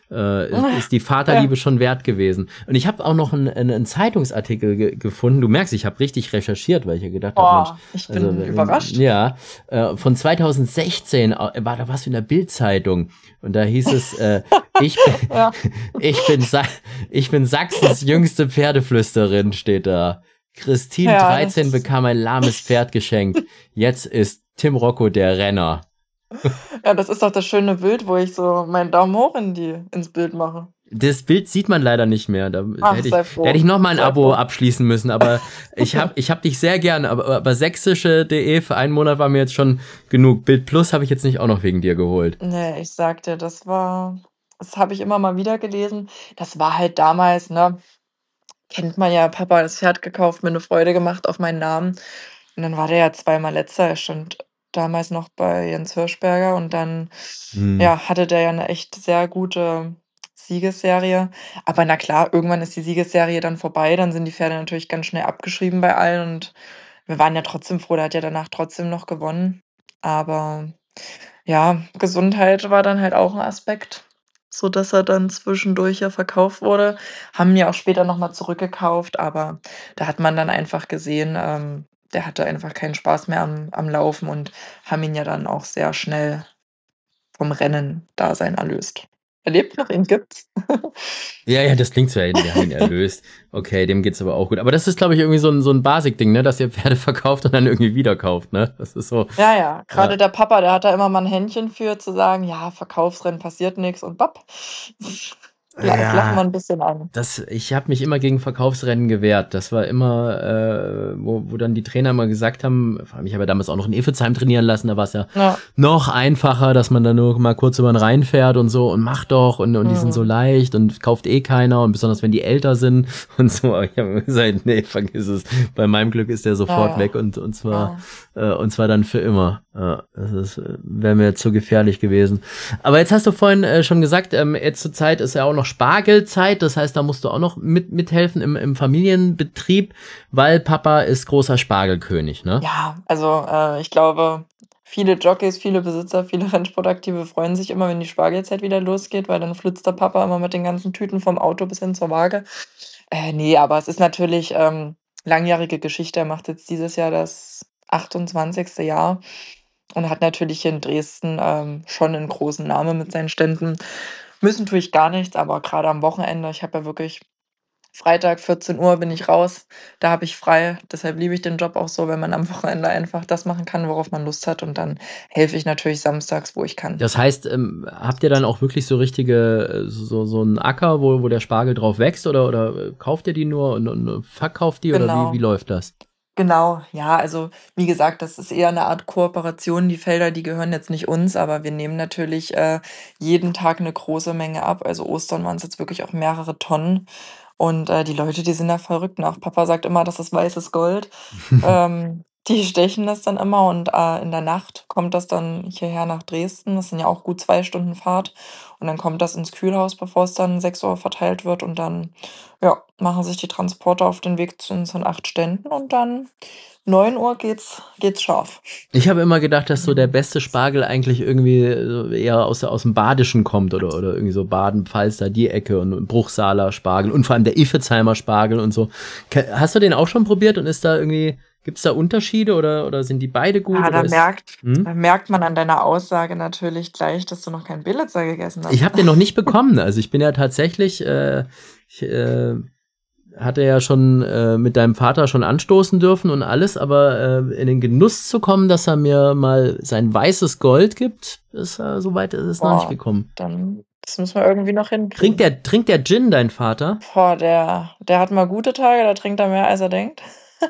ist die Vaterliebe schon wert gewesen. Und ich habe auch noch einen Zeitungsartikel gefunden. Du merkst, ich habe richtig recherchiert, weil ich ja gedacht habe, Mensch, ich bin überrascht. Ja, von 2016 da warst du in der Bild-Zeitung und da hieß es, ich bin Sachsens jüngste Pferdeflüsterin, steht da. Christine Ja, 13 bekam ein lahmes Pferd geschenkt. Jetzt ist Tim Rocco der Renner. Ja, das ist doch das schöne Bild, wo ich so meinen Daumen hoch ins Bild mache. Das Bild sieht man leider nicht mehr. Da Sei froh. hätte ich noch mal ein Sei Abo froh. abschließen müssen. Aber ich hab dich sehr gern. Aber sächsische.de für einen Monat war mir jetzt schon genug. Bild Plus habe ich jetzt nicht auch noch wegen dir geholt. Nee, ich sag dir, das habe ich immer mal wieder gelesen. Das war halt damals, ne, kennt man ja, Papa hat das Pferd gekauft, mir eine Freude gemacht auf meinen Namen. Und dann war der ja zweimal letzter. Er stand damals noch bei Jens Hirschberger und dann ja, hatte der ja eine echt sehr gute Siegesserie. Aber na klar, irgendwann ist die Siegesserie dann vorbei, dann sind die Pferde natürlich ganz schnell abgeschrieben bei allen und wir waren ja trotzdem froh, der hat ja danach trotzdem noch gewonnen. Aber ja, Gesundheit war dann halt auch ein Aspekt, sodass er dann zwischendurch ja verkauft wurde. Haben ihn ja auch später noch mal zurückgekauft, aber da hat man dann einfach gesehen, der hatte einfach keinen Spaß mehr am Laufen und haben ihn ja dann auch sehr schnell vom Rennen-Dasein erlöst. Er lebt noch, ihn gibt's. Ja, das klingt so, wir haben ihn erlöst. Okay, dem geht's aber auch gut. Aber das ist, glaube ich, irgendwie so ein Basic-Ding, ne, dass ihr Pferde verkauft und dann irgendwie wieder kauft, ne? Das ist so. Ja, gerade der Papa, der hat da immer mal ein Händchen für, zu sagen, ja, Verkaufsrennen passiert nichts und bapp. Lachen wir ein bisschen an. Ich habe mich immer gegen Verkaufsrennen gewehrt. Das war immer, wo dann die Trainer immer gesagt haben, vor allem ich habe ja damals auch noch in Efezheim trainieren lassen, da war es ja noch einfacher, dass man da nur mal kurz über den Rhein fährt und so und macht doch und die sind so leicht und kauft eh keiner und besonders wenn die älter sind und so. Ich habe gesagt, nee, vergiss es. Bei meinem Glück ist der sofort weg und zwar dann für immer. Das wäre mir zu gefährlich gewesen. Aber jetzt hast du vorhin schon gesagt, jetzt zur Zeit ist ja auch noch Spargelzeit, das heißt, da musst du auch noch mithelfen im Familienbetrieb, weil Papa ist großer Spargelkönig, ne? Ja, also ich glaube, viele Jockeys, viele Besitzer, viele Rennsportaktive freuen sich immer, wenn die Spargelzeit wieder losgeht, weil dann flitzt der Papa immer mit den ganzen Tüten vom Auto bis hin zur Waage. Nee, aber es ist natürlich langjährige Geschichte. Er macht jetzt dieses Jahr das 28. Jahr und hat natürlich hier in Dresden schon einen großen Namen mit seinen Ständen. Müssen tue ich gar nichts, aber gerade am Wochenende, ich habe ja wirklich Freitag 14 Uhr bin ich raus, da habe ich frei. Deshalb liebe ich den Job auch so, wenn man am Wochenende einfach das machen kann, worauf man Lust hat. Und dann helfe ich natürlich samstags, wo ich kann. Das heißt, habt ihr dann auch wirklich so richtige, so einen Acker, wo der Spargel drauf wächst oder kauft ihr die nur und verkauft die oder wie läuft das? Genau, ja, also wie gesagt, das ist eher eine Art Kooperation. Die Felder, die gehören jetzt nicht uns, aber wir nehmen natürlich jeden Tag eine große Menge ab. Also Ostern waren es jetzt wirklich auch mehrere Tonnen. Und die Leute, die sind da verrückt nach. Papa sagt immer, das ist weißes Gold. Die stechen das dann immer und in der Nacht kommt das dann hierher nach Dresden. Das sind ja auch gut 2 Stunden Fahrt. Und dann kommt das ins Kühlhaus, bevor es dann 6 Uhr verteilt wird. Und dann machen sich die Transporter auf den Weg zu unseren 8 Ständen. Und dann 9 Uhr geht's scharf. Ich habe immer gedacht, dass so der beste Spargel eigentlich irgendwie eher aus dem Badischen kommt oder irgendwie so Baden-Pfalz, die Ecke und Bruchsaler Spargel und vor allem der Iffezheimer Spargel und so. Hast du den auch schon probiert und gibt's da Unterschiede oder sind die beide gut? Ja, da merkt man an deiner Aussage natürlich gleich, dass du noch keinen Billitzer gegessen hast. Ich habe den noch nicht bekommen. Also ich bin ja tatsächlich, hatte ja schon mit deinem Vater schon anstoßen dürfen und alles, aber in den Genuss zu kommen, dass er mir mal sein weißes Gold gibt, so weit ist es noch nicht gekommen. Dann, das müssen wir irgendwie noch hinkriegen. Trinkt der Gin, dein Vater? Boah, der hat mal gute Tage, da trinkt er mehr, als er denkt.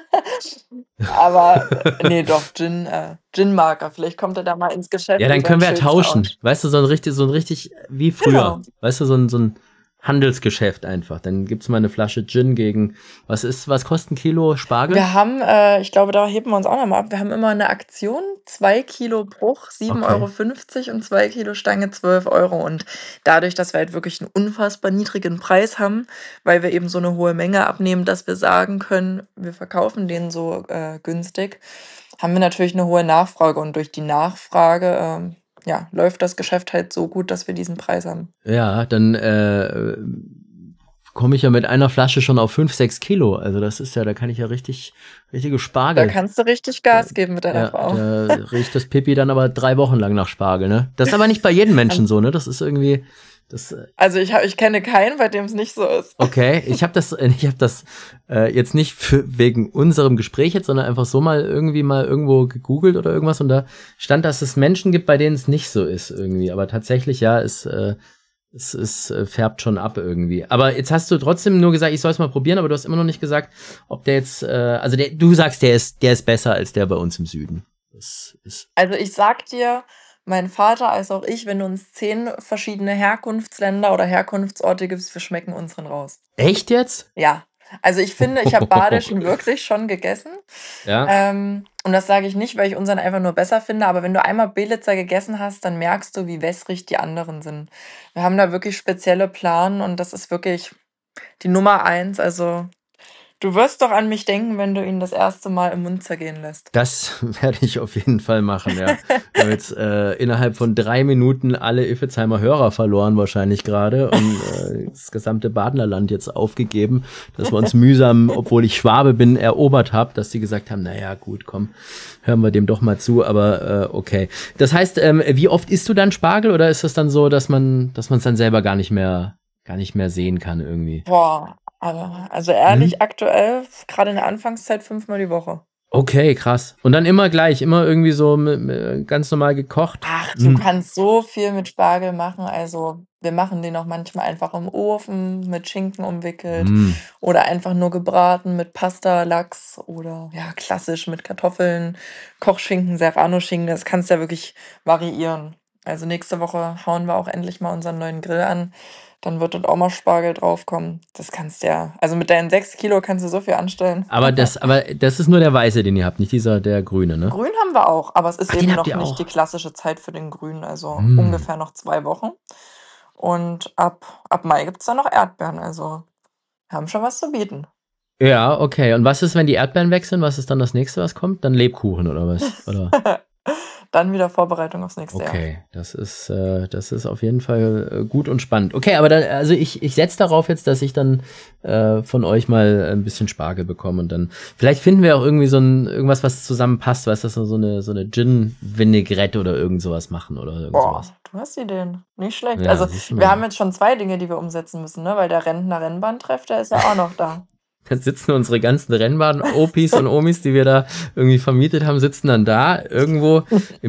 Aber nee, doch, Gin mag er. Vielleicht kommt er da mal ins Geschäft. Ja, dann können wir ja tauschen. Weißt du, so ein richtig wie früher. Genau. Weißt du, so ein Handelsgeschäft einfach. Dann gibt's mal eine Flasche Gin gegen, was kostet ein Kilo Spargel? Wir haben, ich glaube, da heben wir uns auch nochmal ab. Wir haben immer eine Aktion, 2 Kilo Bruch, 7,50 € und 2 Kilo Stange, 12 €. Und dadurch, dass wir halt wirklich einen unfassbar niedrigen Preis haben, weil wir eben so eine hohe Menge abnehmen, dass wir sagen können, wir verkaufen den so günstig, haben wir natürlich eine hohe Nachfrage. Und durch die Nachfrage läuft das Geschäft halt so gut, dass wir diesen Preis haben. Ja, dann komme ich ja mit einer Flasche schon auf 5-6 Kilo. Also das ist ja, da kann ich ja richtige Spargel. Da kannst du richtig Gas geben mit deiner Frau. Da riecht das Pipi dann aber 3 Wochen lang nach Spargel, ne? Das ist aber nicht bei jedem Menschen so, ne? Das ist irgendwie, Also ich kenne keinen, bei dem es nicht so ist. Okay, ich habe das jetzt nicht wegen unserem Gespräch jetzt, sondern einfach so mal irgendwo gegoogelt oder irgendwas und da stand, dass es Menschen gibt, bei denen es nicht so ist irgendwie. Aber tatsächlich, ja, es färbt schon ab irgendwie. Aber jetzt hast du trotzdem nur gesagt, ich soll es mal probieren, aber du hast immer noch nicht gesagt, ob der jetzt, du sagst, der ist besser als der bei uns im Süden. Also ich sag dir, mein Vater als auch ich, wenn du uns 10 verschiedene Herkunftsländer oder Herkunftsorte gibst, wir schmecken unseren raus. Echt jetzt? Ja. Also ich finde, ich habe badischen wirklich schon gegessen. Ja. Und das sage ich nicht, weil ich unseren einfach nur besser finde, aber wenn du einmal Belitzer gegessen hast, dann merkst du, wie wässrig die anderen sind. Wir haben da wirklich spezielle Planen und das ist wirklich die Nummer 1. Also du wirst doch an mich denken, wenn du ihn das erste Mal im Mund zergehen lässt. Das werde ich auf jeden Fall machen, ja. Wir haben jetzt innerhalb von 3 Minuten alle Iffezheimer Hörer verloren wahrscheinlich gerade und das gesamte Badnerland jetzt aufgegeben, dass wir uns mühsam, obwohl ich Schwabe bin, erobert haben, dass die gesagt haben, naja, gut, komm, hören wir dem doch mal zu, aber okay. Das heißt, wie oft isst du dann Spargel oder ist es dann so, dass man es dann selber gar nicht mehr sehen kann irgendwie? Boah. Also ehrlich, aktuell, gerade in der Anfangszeit, 5-mal die Woche. Okay, krass. Und dann immer gleich, immer irgendwie so ganz normal gekocht? Ach, du kannst so viel mit Spargel machen. Also wir machen den auch manchmal einfach im Ofen mit Schinken umwickelt oder einfach nur gebraten mit Pasta, Lachs oder ja, klassisch mit Kartoffeln, Kochschinken, Serrano-Schinken. Das kannst du ja wirklich variieren. Also nächste Woche hauen wir auch endlich mal unseren neuen Grill an. Dann wird dort auch mal Spargel draufkommen. Das kannst du ja. Also mit deinen 6 Kilo kannst du so viel anstellen. Aber das ist nur der weiße, den ihr habt, nicht der grüne, ne? Grün haben wir auch, aber es ist eben noch ihr nicht auch? die klassische Zeit für den Grünen. Also ungefähr noch 2 Wochen. Und ab Mai gibt es dann noch Erdbeeren. Also wir haben schon was zu bieten. Ja, okay. Und was ist, wenn die Erdbeeren weg sind? Was ist dann das nächste, was kommt? Dann Lebkuchen oder was? Oder? Dann wieder Vorbereitung aufs nächste Jahr. Okay, das ist auf jeden Fall gut und spannend. Okay, aber dann, also ich setze darauf jetzt, dass ich dann von euch mal ein bisschen Spargel bekomme und dann vielleicht finden wir auch irgendwie irgendwas, was zusammenpasst, weißt du, so eine Gin-Vinaigrette oder irgend sowas machen oder irgend sowas. Du hast Ideen. Nicht schlecht. Ja, also siehst du mal. wir haben jetzt schon 2 Dinge, die wir umsetzen müssen, ne? Weil der Rentner-Rennbahn-Treff, der ist ja auch noch da. Dann sitzen unsere ganzen Rennbahn-Opis und Omis, die wir da irgendwie vermietet haben, sitzen dann da irgendwo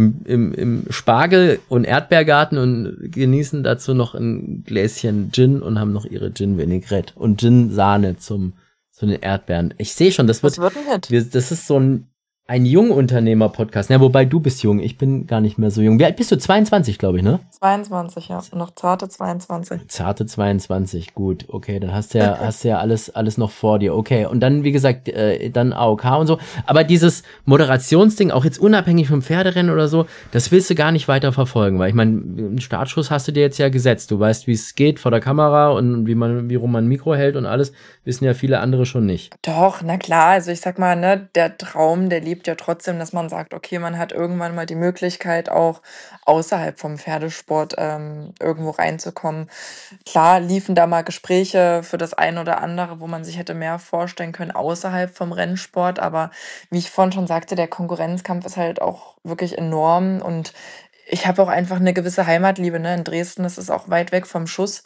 im Spargel- und Erdbeergarten und genießen dazu noch ein Gläschen Gin und haben noch ihre Gin-Vinaigrette und Gin-Sahne zu den Erdbeeren. Ich sehe schon, das wird ein Hit. Das ist so ein Jungunternehmer-Podcast. Ja, wobei du bist jung, ich bin gar nicht mehr so jung. Wie alt bist du? 22, glaube ich, ne? 22, ja. Noch zarte 22. Zarte 22, gut. Okay, dann hast du ja alles noch vor dir. Okay, und dann, wie gesagt, dann AOK und so. Aber dieses Moderationsding, auch jetzt unabhängig vom Pferderennen oder so, das willst du gar nicht weiter verfolgen, weil ich meine, einen Startschuss hast du dir jetzt ja gesetzt. Du weißt, wie es geht vor der Kamera und wie rum man ein Mikro hält und alles, wissen ja viele andere schon nicht. Doch, na klar. Also ich sag mal, ne, der Traum, der lebt ja trotzdem, dass man sagt, okay, man hat irgendwann mal die Möglichkeit, auch außerhalb vom Pferdesport irgendwo reinzukommen. Klar liefen da mal Gespräche für das eine oder andere, wo man sich hätte mehr vorstellen können außerhalb vom Rennsport. Aber wie ich vorhin schon sagte, der Konkurrenzkampf ist halt auch wirklich enorm. Und ich habe auch einfach eine gewisse Heimatliebe. Ne? In Dresden, das ist auch weit weg vom Schuss.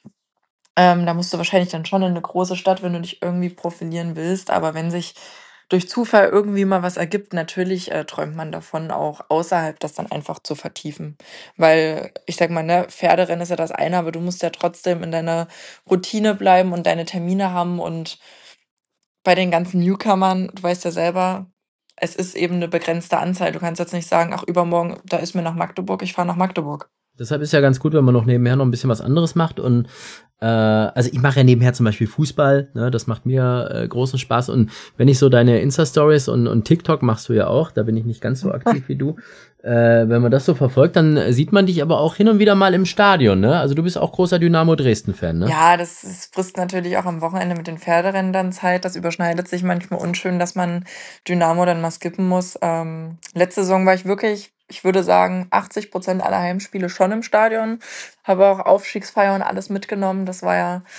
Da musst du wahrscheinlich dann schon in eine große Stadt, wenn du dich irgendwie profilieren willst. Aber wenn sich durch Zufall irgendwie mal was ergibt, natürlich träumt man davon, auch außerhalb das dann einfach zu vertiefen. Weil, ich sag mal, ne, Pferderennen ist ja das eine, aber du musst ja trotzdem in deiner Routine bleiben und deine Termine haben. Und bei den ganzen Newcomern, du weißt ja selber, es ist eben eine begrenzte Anzahl. Du kannst jetzt nicht sagen, ach, übermorgen, da ist mir nach Magdeburg, ich fahre nach Magdeburg. Deshalb ist ja ganz gut, wenn man noch nebenher noch ein bisschen was anderes macht und also ich mache ja nebenher zum Beispiel Fußball, ne, das macht mir großen Spaß und wenn ich so deine Insta-Stories und TikTok machst du ja auch, da bin ich nicht ganz so aktiv wie du, wenn man das so verfolgt, dann sieht man dich aber auch hin und wieder mal im Stadion, ne, also du bist auch großer Dynamo Dresden-Fan, ne? Ja, das frisst natürlich auch am Wochenende mit den Pferderennen dann Zeit, das überschneidet sich manchmal unschön, dass man Dynamo dann mal skippen muss. Letzte Saison war ich wirklich, ich würde sagen, 80% aller Heimspiele schon im Stadion. Habe auch Aufstiegsfeier und alles mitgenommen. Das war ja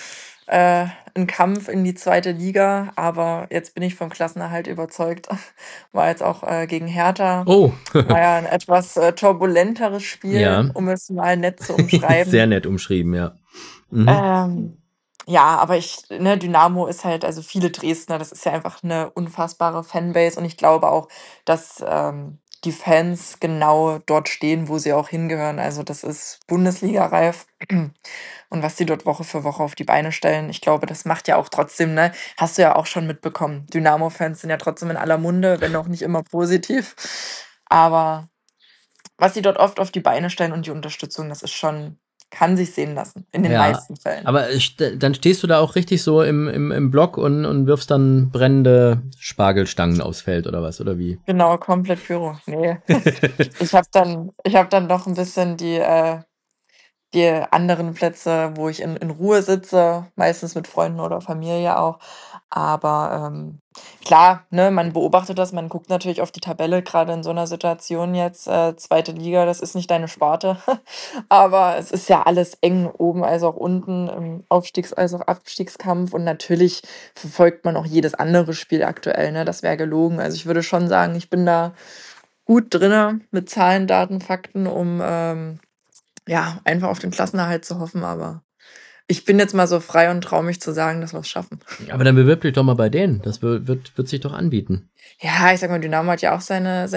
'n Kampf in die zweite Liga, aber jetzt bin ich vom Klassenerhalt überzeugt. War jetzt auch, gegen Hertha. Oh, War ja 'n etwas, turbulenteres Spiel, ja, um es mal nett zu umschreiben. sehr nett umschrieben, ja. Mhm. Ja, aber Dynamo ist halt, also viele Dresdner, das ist ja einfach eine unfassbare Fanbase und ich glaube auch, dass, die Fans genau dort stehen, wo sie auch hingehören. Also, das ist bundesligareif. Und was die dort Woche für Woche auf die Beine stellen, ich glaube, das macht ja auch trotzdem, ne, hast du ja auch schon mitbekommen. Dynamo-Fans sind ja trotzdem in aller Munde, wenn auch nicht immer positiv. Aber was sie dort oft auf die Beine stellen und die Unterstützung, das ist schon, kann sich sehen lassen, in den Ja, meisten Fällen. aber dann stehst du da auch richtig so im Block und wirfst dann brennende Spargelstangen aufs Feld oder was, oder wie? Genau, komplett Pyro. Ne. Ich habe dann noch ein bisschen die anderen Plätze, wo ich in Ruhe sitze, meistens mit Freunden oder Familie auch. Aber, klar, ne, man beobachtet das, man guckt natürlich auf die Tabelle, gerade in so einer Situation jetzt, 2. Liga, das ist nicht deine Sparte. Aber es ist ja alles eng oben als auch unten im Aufstiegs als auch Abstiegskampf und natürlich verfolgt man auch jedes andere Spiel aktuell, ne? Das wäre gelogen. Also, ich würde schon sagen, ich bin da gut drinne mit Zahlen, Daten, Fakten, um, ja, einfach auf den Klassenerhalt zu hoffen, aber ich bin jetzt mal so frei und traue mich zu sagen, dass wir's schaffen. Aber dann bewirb dich doch mal bei denen. Das wird sich doch anbieten. Ja, ich sag mal, Dynamo hat ja auch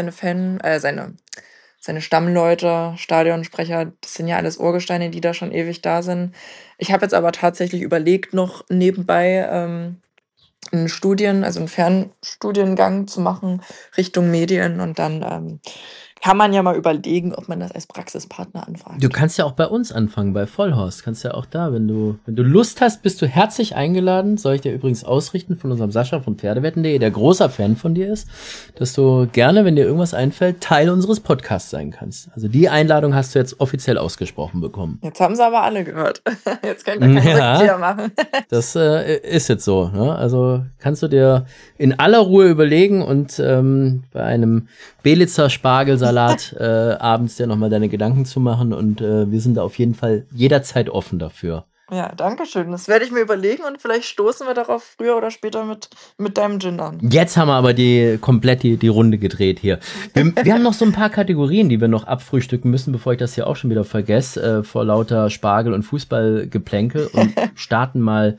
seine Stammleute, Stadionsprecher, das sind ja alles Urgesteine, die da schon ewig da sind. Ich habe jetzt aber tatsächlich überlegt, noch nebenbei, 'n Fernstudiengang zu machen Richtung Medien und dann, kann man ja mal überlegen, ob man das als Praxispartner anfragt. Du kannst ja auch bei uns anfangen, bei Vollhorst. Kannst ja auch da, wenn du Lust hast, bist du herzlich eingeladen. Soll ich dir übrigens ausrichten von unserem Sascha von Pferdewetten.de, der großer Fan von dir ist, dass du gerne, wenn dir irgendwas einfällt, Teil unseres Podcasts sein kannst. Also die Einladung hast du jetzt offiziell ausgesprochen bekommen. Jetzt haben sie aber alle gehört. Jetzt könnt ihr keinen Ja. Rückzieher machen. Das ist jetzt so. Ne? Also kannst du dir in aller Ruhe überlegen und bei einem Belitzer Spargelsalat abends dir nochmal deine Gedanken zu machen. Und wir sind da auf jeden Fall jederzeit offen dafür. Ja, danke schön. Das werde ich mir überlegen und vielleicht stoßen wir darauf früher oder später mit deinem Gin an. Jetzt haben wir aber komplett die Runde gedreht hier. Wir haben noch so ein paar Kategorien, die wir noch abfrühstücken müssen, bevor ich das hier auch schon wieder vergesse, vor lauter Spargel- und Fußballgeplänkel und starten mal.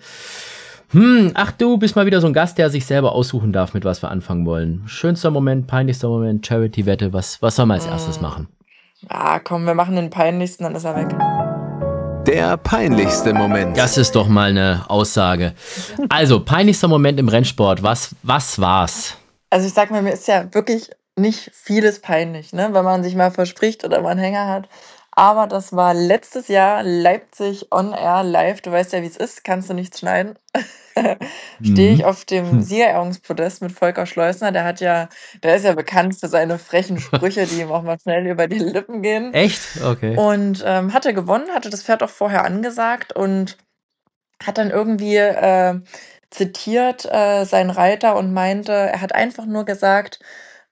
Ach, du bist mal wieder so ein Gast, der sich selber aussuchen darf, mit was wir anfangen wollen. Schönster Moment, peinlichster Moment, Charity-Wette, was sollen wir als erstes machen? Ah, komm, wir machen den peinlichsten, dann ist er weg. Der peinlichste Moment. Das ist doch mal eine Aussage. Also, peinlichster Moment im Rennsport, was war's? Also ich sag mal, mir ist ja wirklich nicht vieles peinlich, ne, wenn man sich mal verspricht oder mal einen Hänger hat. Aber das war letztes Jahr Leipzig on Air live. Du weißt ja, wie es ist, kannst du nichts schneiden. Stehe ich auf dem Siegerehrungspodest mit Volker Schleusner. Der ist ja bekannt für seine frechen Sprüche, die ihm auch mal schnell über die Lippen gehen. Echt? Okay. Und hatte gewonnen, hatte das Pferd auch vorher angesagt und hat dann irgendwie zitiert seinen Reiter und meinte, er hat einfach nur gesagt,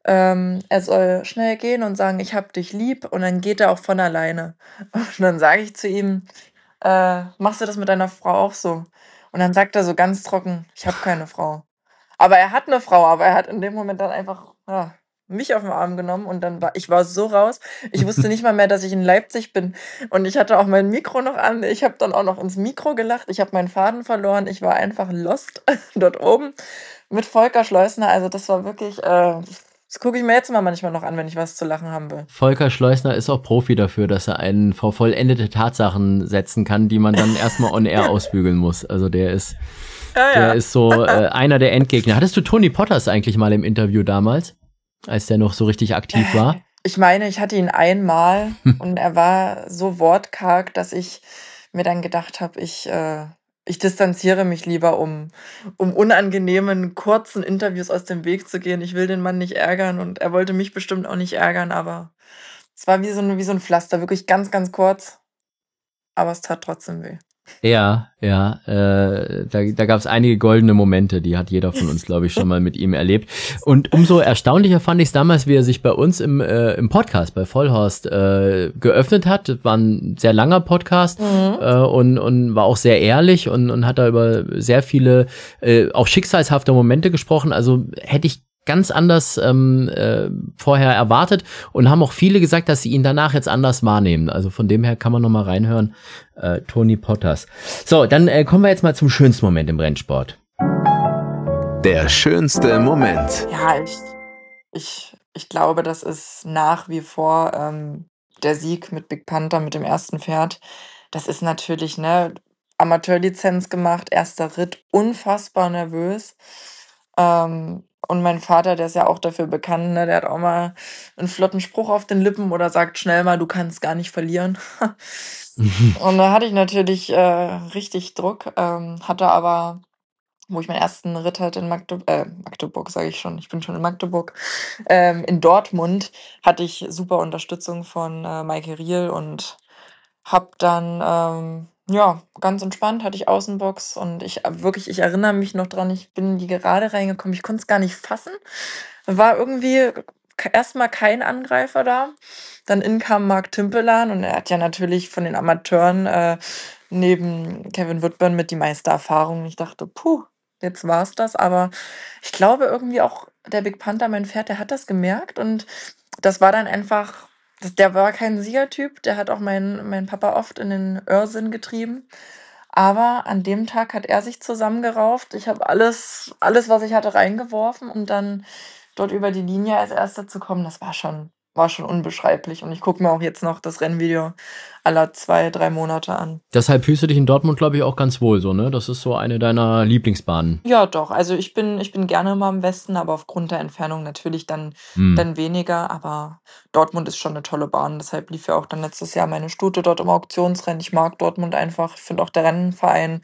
er soll schnell gehen und sagen, ich hab dich lieb und dann geht er auch von alleine. Und dann sage ich zu ihm, machst du das mit deiner Frau auch so? Und dann sagt er so ganz trocken, ich habe keine Frau. Aber er hat eine Frau, aber er hat in dem Moment dann einfach mich auf den Arm genommen und ich war so raus. Ich wusste nicht mal mehr, dass ich in Leipzig bin. Und ich hatte auch mein Mikro noch an. Ich habe dann auch noch ins Mikro gelacht. Ich habe meinen Faden verloren. Ich war einfach lost dort oben mit Volker Schleusner. Also das war wirklich, das gucke ich mir jetzt mal manchmal noch an, wenn ich was zu lachen haben will. Volker Schleusner ist auch Profi dafür, dass er einen vor vollendete Tatsachen setzen kann, die man dann erstmal on air ausbügeln muss. Also der ist so einer der Endgegner. Hattest du Tony Potters eigentlich mal im Interview damals, als der noch so richtig aktiv war? Ich meine, ich hatte ihn einmal und er war so wortkarg, dass ich mir dann gedacht habe, ich distanziere mich lieber, um unangenehmen, kurzen Interviews aus dem Weg zu gehen. Ich will den Mann nicht ärgern und er wollte mich bestimmt auch nicht ärgern, aber es war wie so ein Pflaster, wirklich ganz, ganz kurz, aber es tat trotzdem weh. Ja, da gab es einige goldene Momente, die hat jeder von uns, glaube ich, schon mal mit ihm erlebt. Und umso erstaunlicher fand ich es damals, wie er sich bei uns im Podcast bei Vollhorst geöffnet hat. Das war ein sehr langer Podcast und war auch sehr ehrlich und hat da über sehr viele auch schicksalshafte Momente gesprochen. Also hätte ich ganz anders vorher erwartet und haben auch viele gesagt, dass sie ihn danach jetzt anders wahrnehmen. Also von dem her kann man noch mal reinhören. Toni Potters. So, dann kommen wir jetzt mal zum schönsten Moment im Rennsport. Der schönste Moment. Ja, ich glaube, das ist nach wie vor der Sieg mit Big Panther, mit dem ersten Pferd. Das ist natürlich, ne, Amateurlizenz gemacht, erster Ritt, unfassbar nervös. Und mein Vater, der ist ja auch dafür bekannt, ne, der hat auch mal einen flotten Spruch auf den Lippen oder sagt schnell mal, du kannst gar nicht verlieren. Und da hatte ich natürlich richtig Druck, hatte aber, wo ich meinen ersten Ritt hatte in Magdeburg, sage ich schon, ich bin schon in Magdeburg, in Dortmund hatte ich super Unterstützung von Maike Riel und hab dann, ja, ganz entspannt hatte ich Außenbox und ich erinnere mich noch dran, ich bin in die Gerade reingekommen, ich konnte es gar nicht fassen. War irgendwie erstmal kein Angreifer da. Dann in kam Marc Timpelan und er hat ja natürlich von den Amateuren neben Kevin Woodburn mit die meiste Erfahrung. Ich dachte, puh, jetzt war's das. Aber ich glaube irgendwie auch der Big Panther, mein Pferd, der hat das gemerkt und das war dann einfach, der war kein Siegertyp, der hat auch mein Papa oft in den Irrsinn getrieben. Aber an dem Tag hat er sich zusammengerauft. Ich habe alles, was ich hatte, reingeworfen und dann dort über die Linie als Erster zu kommen, das war schon unbeschreiblich. Und ich gucke mir auch jetzt noch das Rennvideo aller 2-3 Monate an. Deshalb fühlst du dich in Dortmund, glaube ich, auch ganz wohl so, ne? Das ist so eine deiner Lieblingsbahnen. Ja, doch. Also ich bin gerne mal im Westen, aber aufgrund der Entfernung natürlich dann weniger. Aber Dortmund ist schon eine tolle Bahn. Deshalb lief ja auch dann letztes Jahr meine Stute dort im Auktionsrennen. Ich mag Dortmund einfach. Ich finde auch der Rennverein,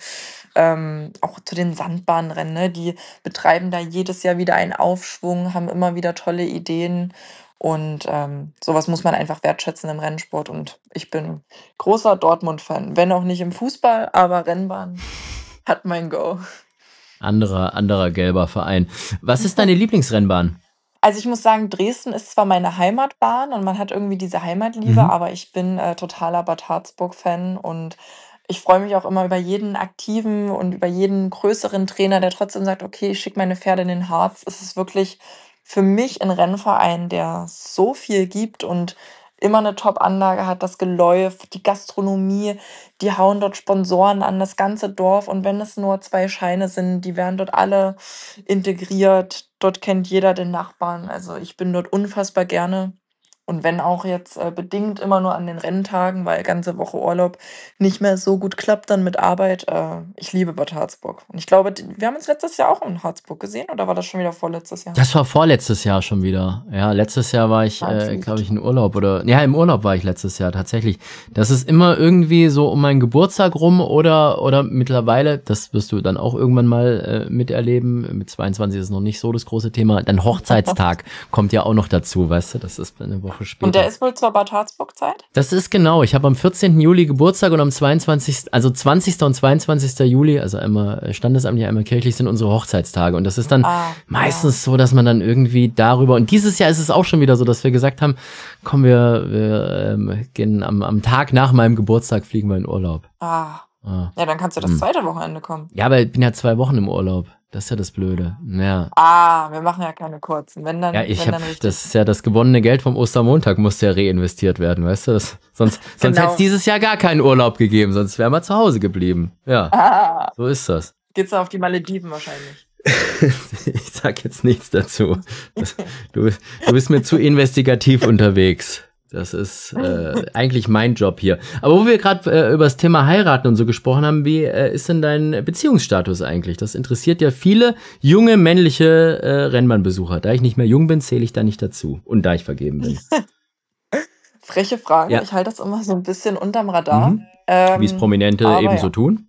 auch zu den Sandbahnrennen, ne? Die betreiben da jedes Jahr wieder einen Aufschwung, haben immer wieder tolle Ideen. Und sowas muss man einfach wertschätzen im Rennsport. Und ich bin großer Dortmund-Fan. Wenn auch nicht im Fußball, aber Rennbahn hat mein Go. Anderer gelber Verein. Was ist deine Lieblingsrennbahn? Also ich muss sagen, Dresden ist zwar meine Heimatbahn und man hat irgendwie diese Heimatliebe, aber ich bin totaler Bad Harzburg-Fan und ich freue mich auch immer über jeden aktiven und über jeden größeren Trainer, der trotzdem sagt, okay, ich schicke meine Pferde in den Harz. Es ist wirklich für mich ein Rennverein, der so viel gibt und immer eine Top-Anlage hat, das Geläuf, die Gastronomie, die hauen dort Sponsoren an, das ganze Dorf. Und wenn es nur 2 Scheine sind, die werden dort alle integriert. Dort kennt jeder den Nachbarn. Also ich bin dort unfassbar gerne. Und wenn auch jetzt bedingt immer nur an den Renntagen, weil ganze Woche Urlaub nicht mehr so gut klappt dann mit Arbeit. Ich liebe Bad Harzburg. Und ich glaube, wir haben uns letztes Jahr auch in Harzburg gesehen, oder war das schon wieder vorletztes Jahr? Das war vorletztes Jahr schon wieder. Ja, letztes Jahr war ich, glaube ich, in Urlaub im Urlaub war ich letztes Jahr tatsächlich. Das ist immer irgendwie so um meinen Geburtstag rum oder mittlerweile, das wirst du dann auch irgendwann mal miterleben. Mit 22 ist noch nicht so das große Thema. Dann Hochzeitstag kommt ja auch noch dazu, weißt du? Das ist eine Woche später. Und der ist wohl zur Bad Harzburg-Zeit? Das ist genau. Ich habe am 14. Juli Geburtstag und am 22., also 20. und 22. Juli, also einmal standesamtlich, einmal kirchlich, sind unsere Hochzeitstage. Und das ist dann meistens so, dass man dann irgendwie darüber, und dieses Jahr ist es auch schon wieder so, dass wir gesagt haben, komm, wir gehen am Tag nach meinem Geburtstag fliegen wir in Urlaub. Ja, dann kannst du das zweite Wochenende kommen. Ja, aber ich bin ja 2 Wochen im Urlaub. Das ist ja das Blöde. Ja. Wir machen ja keine kurzen. Wenn dann, ja, dann richtig. Das ist ja das gewonnene Geld vom Ostermontag, muss ja reinvestiert werden, weißt du? Sonst hätte es dieses Jahr gar keinen Urlaub gegeben, sonst wären wir zu Hause geblieben. Ja, so ist das. Geht's auf die Malediven wahrscheinlich. Ich sag jetzt nichts dazu. Du bist mir zu investigativ unterwegs. Das ist eigentlich mein Job hier. Aber wo wir gerade über das Thema heiraten und so gesprochen haben, wie ist denn dein Beziehungsstatus eigentlich? Das interessiert ja viele junge männliche Rennbahnbesucher. Da ich nicht mehr jung bin, zähle ich da nicht dazu. Und da ich vergeben bin. Freche Frage. Ja. Ich halte das immer so ein bisschen unterm Radar. Wie es Prominente ebenso tun.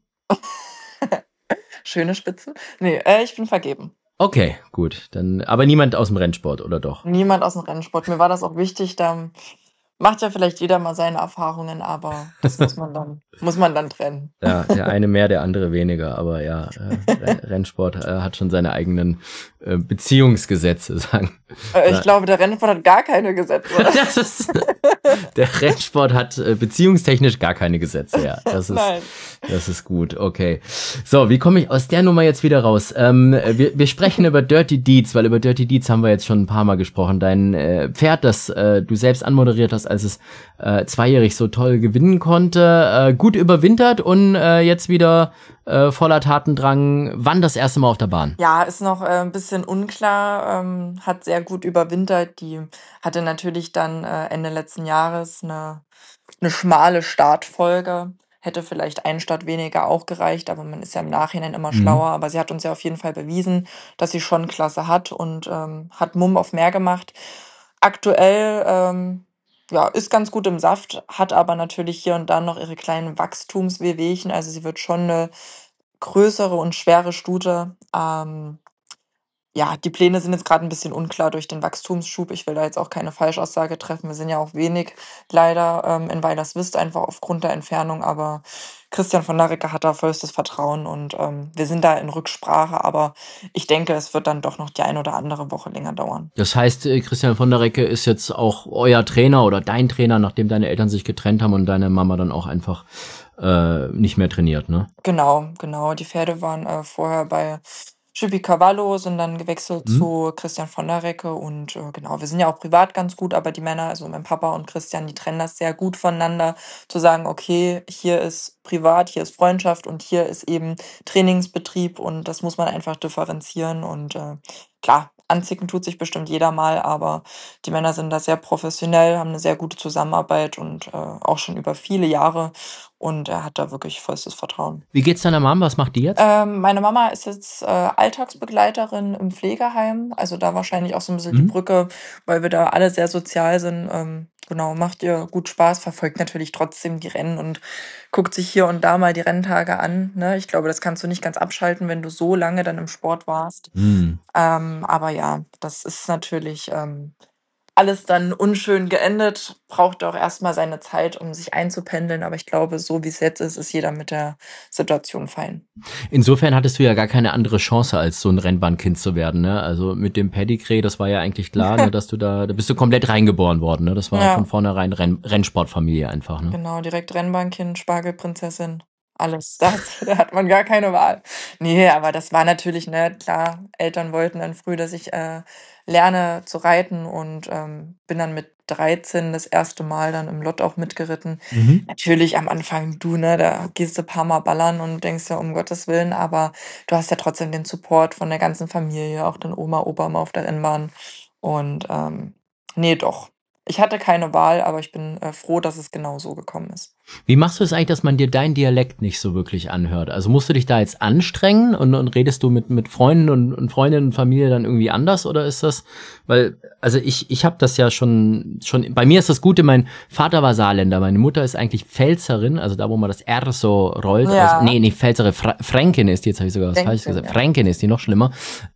Schöne Spitzen. Nee, ich bin vergeben. Okay, gut. Dann, aber niemand aus dem Rennsport, oder doch? Niemand aus dem Rennsport. Mir war das auch wichtig, da macht ja vielleicht jeder mal seine Erfahrungen, aber das muss man dann trennen. Ja, der eine mehr, der andere weniger, aber ja, Rennsport hat schon seine eigenen Beziehungsgesetze, sagen. Ich glaube, der Rennsport hat gar keine Gesetze. Der Rennsport hat beziehungstechnisch gar keine Gesetze, ja. Das ist gut, okay. So, wie komme ich aus der Nummer jetzt wieder raus? Wir sprechen über Dirty Deeds, weil über Dirty Deeds haben wir jetzt schon ein paar Mal gesprochen. Dein Pferd, das du selbst anmoderiert hast, als es zweijährig so toll gewinnen konnte, gut überwintert und jetzt wieder voller Tatendrang. Wann das erste Mal auf der Bahn? Ja, ist noch ein bisschen unklar, hat sehr gut überwintert. Die hatte natürlich dann Ende letzten Jahres eine schmale Startfolge. Hätte vielleicht ein Start weniger auch gereicht, aber man ist ja im Nachhinein immer schlauer. Aber sie hat uns ja auf jeden Fall bewiesen, dass sie schon Klasse hat und hat Mumm auf mehr gemacht. Aktuell ist ganz gut im Saft, hat aber natürlich hier und da noch ihre kleinen Wachstumswehwehchen. Also sie wird schon eine größere und schwere Stute. Die Pläne sind jetzt gerade ein bisschen unklar durch den Wachstumsschub. Ich will da jetzt auch keine Falschaussage treffen. Wir sind ja auch wenig leider in Weilerswist, einfach aufgrund der Entfernung. Aber Christian von der Recke hat da vollstes Vertrauen und wir sind da in Rücksprache. Aber ich denke, es wird dann doch noch die ein oder andere Woche länger dauern. Das heißt, Christian von der Recke ist jetzt auch euer Trainer oder dein Trainer, nachdem deine Eltern sich getrennt haben und deine Mama dann auch einfach nicht mehr trainiert, ne? Genau. Die Pferde waren vorher bei Chippy Cavallo, sind dann gewechselt zu Christian von der Recke und wir sind ja auch privat ganz gut, aber die Männer, also mein Papa und Christian, die trennen das sehr gut voneinander, zu sagen, okay, hier ist privat, hier ist Freundschaft und hier ist eben Trainingsbetrieb und das muss man einfach differenzieren und klar, anzicken tut sich bestimmt jeder mal, aber die Männer sind da sehr professionell, haben eine sehr gute Zusammenarbeit und auch schon über viele Jahre und er hat da wirklich vollstes Vertrauen. Wie geht's deiner Mama? Was macht die jetzt? Meine Mama ist jetzt Alltagsbegleiterin im Pflegeheim, also da wahrscheinlich auch so ein bisschen die Brücke, weil wir da alle sehr sozial sind. Macht ihr gut Spaß, verfolgt natürlich trotzdem die Rennen und guckt sich hier und da mal die Renntage an. Ne? Ich glaube, das kannst du nicht ganz abschalten, wenn du so lange dann im Sport warst. Aber ja, das ist natürlich alles dann unschön geendet, braucht auch erstmal seine Zeit, um sich einzupendeln. Aber ich glaube, so wie es jetzt ist jeder mit der Situation fein. Insofern hattest du ja gar keine andere Chance, als so ein Rennbahnkind zu werden, ne? Also mit dem Pedigree, das war ja eigentlich klar, ne, dass da bist du komplett reingeboren worden, ne? Das war von vornherein Rennsportfamilie einfach, ne? Genau, direkt Rennbahnkind, Spargelprinzessin. Alles, da hat man gar keine Wahl. Nee, aber das war natürlich, ne, klar, Eltern wollten dann früh, dass ich lerne zu reiten und bin dann mit 13 das erste Mal dann im Lot auch mitgeritten. Natürlich am Anfang, da gehst du ein paar Mal ballern und denkst ja, um Gottes Willen, aber du hast ja trotzdem den Support von der ganzen Familie, auch den Oma, Opa mal auf der Rennbahn und nee, doch. Ich hatte keine Wahl, aber ich bin froh, dass es genau so gekommen ist. Wie machst du es eigentlich, dass man dir deinen Dialekt nicht so wirklich anhört? Also musst du dich da jetzt anstrengen und redest du mit Freunden und Freundinnen und Familie dann irgendwie anders oder ist das, weil, also ich habe das ja schon, bei mir ist das Gute, mein Vater war Saarländer, meine Mutter ist eigentlich Pfälzerin, also da, wo man das R so rollt. Ja. Also, nicht Pfälzerin, Fränkin ist die, jetzt habe ich sogar was Falsches gesagt. Ja. Fränkin ist die, noch schlimmer.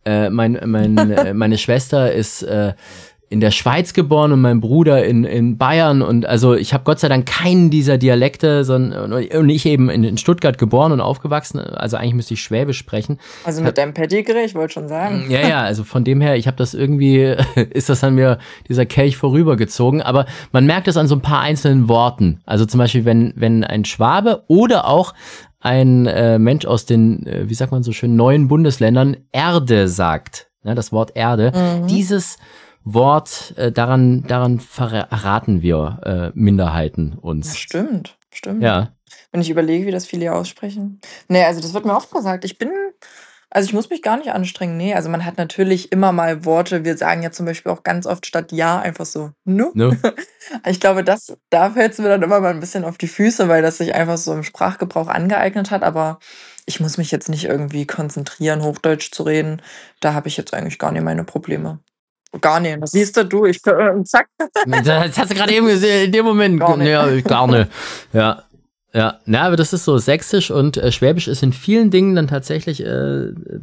Meine Schwester ist in der Schweiz geboren und mein Bruder in Bayern und also ich habe Gott sei Dank keinen dieser Dialekte, sondern und ich eben in Stuttgart geboren und aufgewachsen, also eigentlich müsste ich Schwäbisch sprechen. Also mit deinem Pedigree, ich wollte schon sagen. Ja, also von dem her, ich habe das irgendwie, ist das an mir, dieser Kelch vorübergezogen, aber man merkt es an so ein paar einzelnen Worten, also zum Beispiel, wenn ein Schwabe oder auch ein Mensch aus den, wie sagt man so schön, neuen Bundesländern Erde sagt, ne, das Wort Erde, dieses Wort, daran verraten wir Minderheiten uns. Ja, stimmt. Ja. Wenn ich überlege, wie das viele hier aussprechen. Nee, also das wird mir oft gesagt. Ich muss mich gar nicht anstrengen. Nee, also man hat natürlich immer mal Worte. Wir sagen ja zum Beispiel auch ganz oft statt ja einfach so, no. Ich glaube, da fällt es mir dann immer mal ein bisschen auf die Füße, weil das sich einfach so im Sprachgebrauch angeeignet hat. Aber ich muss mich jetzt nicht irgendwie konzentrieren, Hochdeutsch zu reden. Da habe ich jetzt eigentlich gar nicht meine Probleme. Gar nicht. Das siehst du, ich zack. Das hast du gerade eben gesehen, in dem Moment. Gar nicht. Ja, gar nicht. Ja. Na, aber das ist so Sächsisch und Schwäbisch ist in vielen Dingen dann tatsächlich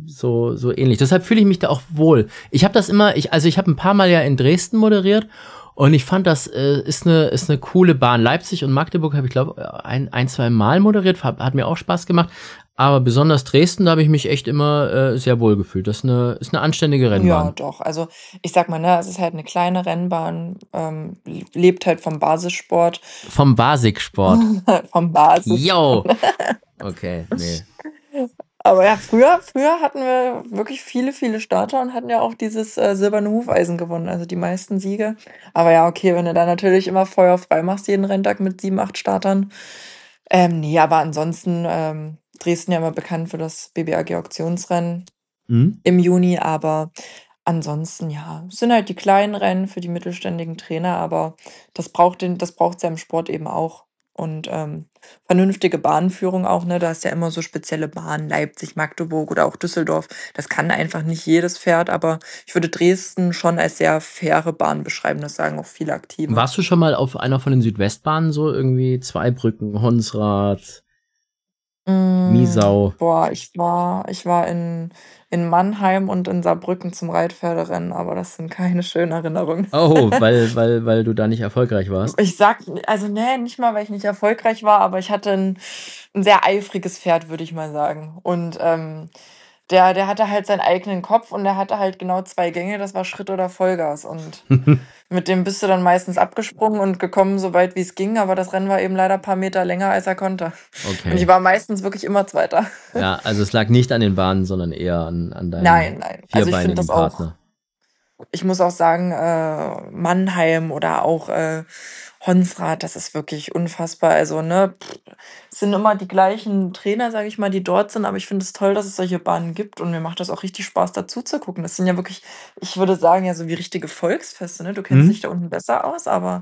so ähnlich. Deshalb fühle ich mich da auch wohl. Ich habe das immer, ich habe ein paar Mal ja in Dresden moderiert Und ich fand, das ist eine coole Bahn. Leipzig und Magdeburg habe ich, glaube ein, zwei Mal moderiert, hat mir auch Spaß gemacht. Aber besonders Dresden, da habe ich mich echt immer sehr wohl gefühlt. Das ist eine anständige Rennbahn. Ja, doch. Also ich sag mal, ne, es ist halt eine kleine Rennbahn, lebt halt vom Basissport. Vom Basiksport. Vom Basis. Yo! Okay, nee. Aber ja, früher hatten wir wirklich viele Starter und hatten ja auch dieses silberne Hufeisen gewonnen, also die meisten Siege. Aber ja, okay, wenn du da natürlich immer Feuer frei machst, jeden Renntag mit 7, 8 Startern. Nee, aber ansonsten Dresden ja immer bekannt für das BBAG-Auktionsrennen im Juni, aber ansonsten, ja, es sind halt die kleinen Rennen für die mittelständigen Trainer, aber das braucht's ja im Sport eben auch. Und vernünftige Bahnführung auch, ne? Da ist ja immer so spezielle Bahnen, Leipzig, Magdeburg oder auch Düsseldorf. Das kann einfach nicht jedes Pferd, aber ich würde Dresden schon als sehr faire Bahn beschreiben. Das sagen auch viele Aktive. Warst du schon mal auf einer von den Südwestbahnen, so irgendwie Zweibrücken, Honsrad, Miesau? Boah, ich war in Mannheim und in Saarbrücken zum Reitpferderennen, aber das sind keine schönen Erinnerungen. Oh, weil du da nicht erfolgreich warst? Also nee, nicht mal, weil ich nicht erfolgreich war, aber ich hatte ein sehr eifriges Pferd, würde ich mal sagen. Und der hatte halt seinen eigenen Kopf und der hatte halt genau 2 Gänge, das war Schritt oder Vollgas. Und mit dem bist du dann meistens abgesprungen und gekommen, so weit wie es ging, aber das Rennen war eben leider ein paar Meter länger, als er konnte. Okay. Und ich war meistens wirklich immer Zweiter. Ja, also es lag nicht an den Bahnen, sondern eher an deinem Nein. Also ich vierbeinigen finde das Partner. Ich muss auch sagen, Mannheim oder auch Honsrad, das ist wirklich unfassbar. Also, ne, es sind immer die gleichen Trainer, sage ich mal, die dort sind, aber ich finde es toll, dass es solche Bahnen gibt und mir macht das auch richtig Spaß, dazu zu gucken. Das sind ja wirklich, ich würde sagen, ja so wie richtige Volksfeste, ne? Du kennst dich da unten besser aus, aber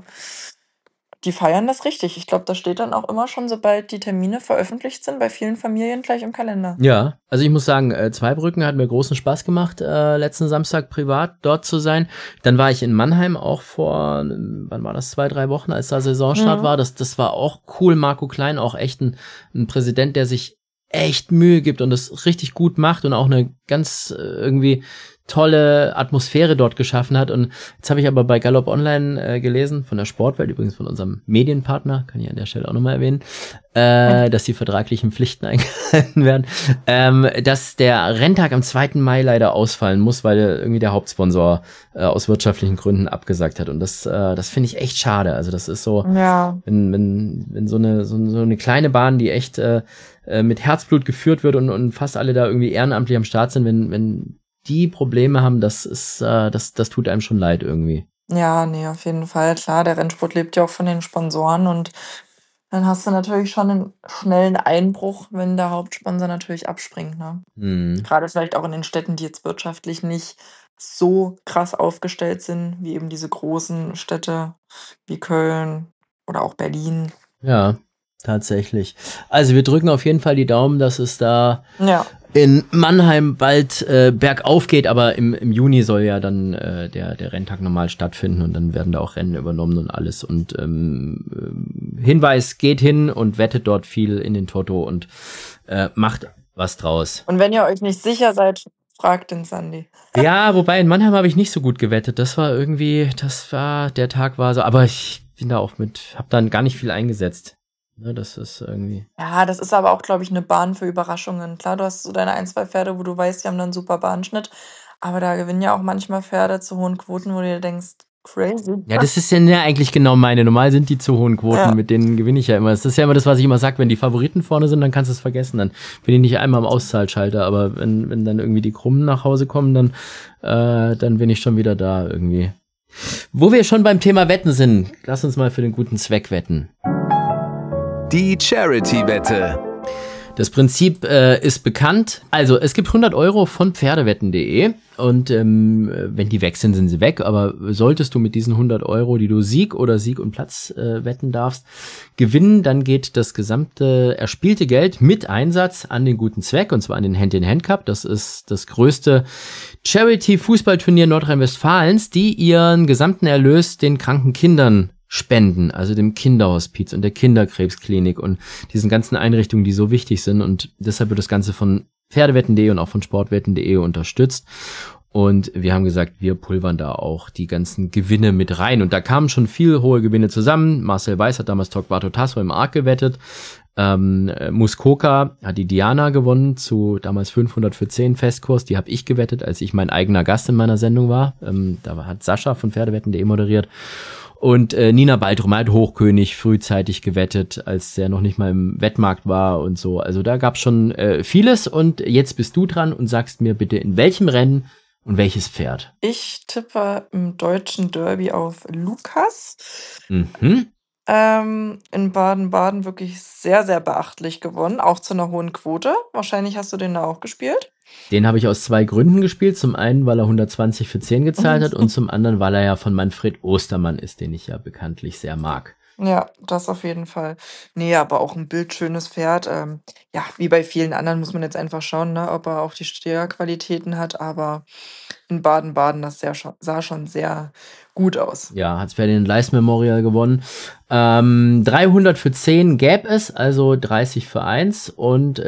die feiern das richtig. Ich glaube, das steht dann auch immer schon, sobald die Termine veröffentlicht sind, bei vielen Familien gleich im Kalender. Ja, also ich muss sagen, Zweibrücken hat mir großen Spaß gemacht, letzten Samstag privat dort zu sein. Dann war ich in Mannheim auch vor, wann war das, 2, 3 Wochen, als da Saisonstart war. Das war auch cool. Marco Klein, auch echt ein Präsident, der sich echt Mühe gibt und das richtig gut macht und auch eine ganz irgendwie tolle Atmosphäre dort geschaffen hat. Und jetzt habe ich aber bei Galopp Online gelesen, von der Sportwelt, übrigens von unserem Medienpartner, kann ich an der Stelle auch nochmal erwähnen, dass die vertraglichen Pflichten eingehalten werden, dass der Renntag am 2. Mai leider ausfallen muss, weil irgendwie der Hauptsponsor aus wirtschaftlichen Gründen abgesagt hat. Und das finde ich echt schade. Also das ist so, Ja. wenn so eine kleine Bahn, die echt mit Herzblut geführt wird und fast alle da irgendwie ehrenamtlich am Start sind, wenn die Probleme haben, das tut einem schon leid irgendwie. Ja, nee, auf jeden Fall. Klar, der Rennsport lebt ja auch von den Sponsoren und dann hast du natürlich schon einen schnellen Einbruch, wenn der Hauptsponsor natürlich abspringt, ne? Gerade vielleicht auch in den Städten, die jetzt wirtschaftlich nicht so krass aufgestellt sind, wie eben diese großen Städte wie Köln oder auch Berlin. Ja, tatsächlich. Also wir drücken auf jeden Fall die Daumen, dass es da in Mannheim bald bergauf geht, aber im Juni soll ja dann der Renntag normal stattfinden und dann werden da auch Rennen übernommen und alles. Und Hinweis, geht hin und wettet dort viel in den Toto und macht was draus. Und wenn ihr euch nicht sicher seid, fragt den Sandy. Ja, wobei in Mannheim habe ich nicht so gut gewettet. Der Tag war so, aber ich bin da auch hab dann gar nicht viel eingesetzt. Ne, das ist irgendwie. Ja, das ist aber auch, glaube ich, eine Bahn für Überraschungen. Klar, du hast so deine 1, 2 Pferde, wo du weißt, die haben dann einen super Bahnschnitt. Aber da gewinnen ja auch manchmal Pferde zu hohen Quoten, wo du dir denkst, crazy. Ja, das ist ja eigentlich genau meine. Normal sind die zu hohen Quoten, mit denen gewinne ich ja immer. Das ist ja immer das, was ich immer sage, wenn die Favoriten vorne sind, dann kannst du es vergessen. Dann bin ich nicht einmal am Auszahlschalter. Aber wenn dann irgendwie die Krummen nach Hause kommen, dann bin ich schon wieder da irgendwie. Wo wir schon beim Thema Wetten sind, lass uns mal für den guten Zweck wetten. Die Charity-Wette. Das Prinzip ist bekannt. Also es gibt 100 € von Pferdewetten.de und wenn die weg sind, sind sie weg. Aber solltest du mit diesen 100 €, die du Sieg oder Sieg und Platz wetten darfst, gewinnen, dann geht das gesamte erspielte Geld mit Einsatz an den guten Zweck, und zwar an den Hand-in-Hand-Cup. Das ist das größte Charity-Fußballturnier Nordrhein-Westfalens, die ihren gesamten Erlös den kranken Kindern spenden, also dem Kinderhospiz und der Kinderkrebsklinik und diesen ganzen Einrichtungen, die so wichtig sind, und deshalb wird das Ganze von Pferdewetten.de und auch von Sportwetten.de unterstützt. Und wir haben gesagt, wir pulvern da auch die ganzen Gewinne mit rein. Und da kamen schon viel hohe Gewinne zusammen. Marcel Weiß hat damals Torquato Tasso im Arc gewettet. Muskoka hat die Diana gewonnen zu damals 500 für 10 Festkurs. Die habe ich gewettet, als ich mein eigener Gast in meiner Sendung war. Da hat Sascha von Pferdewetten.de moderiert. Und Nina Baltrum hat Hochkönig frühzeitig gewettet, als er noch nicht mal im Wettmarkt war und so. Also da gab's schon vieles. Und jetzt bist du dran und sagst mir bitte, in welchem Rennen und welches Pferd? Ich tippe im deutschen Derby auf Lukas. Mhm. In Baden-Baden wirklich sehr, sehr beachtlich gewonnen, auch zu einer hohen Quote. Wahrscheinlich hast du den da auch gespielt. Den habe ich aus 2 Gründen gespielt. Zum einen, weil er 120 für 10 gezahlt hat und zum anderen, weil er ja von Manfred Ostermann ist, den ich ja bekanntlich sehr mag. Ja, das auf jeden Fall. Nee, aber auch ein bildschönes Pferd. Ja, wie bei vielen anderen muss man jetzt einfach schauen, ne, ob er auch die Steherqualitäten hat. Aber in Baden-Baden, das sah schon sehr gut aus. Ja, hat Pferd den Leist Memorial gewonnen. 300 für 10 gäbe es, also 30 für 1 und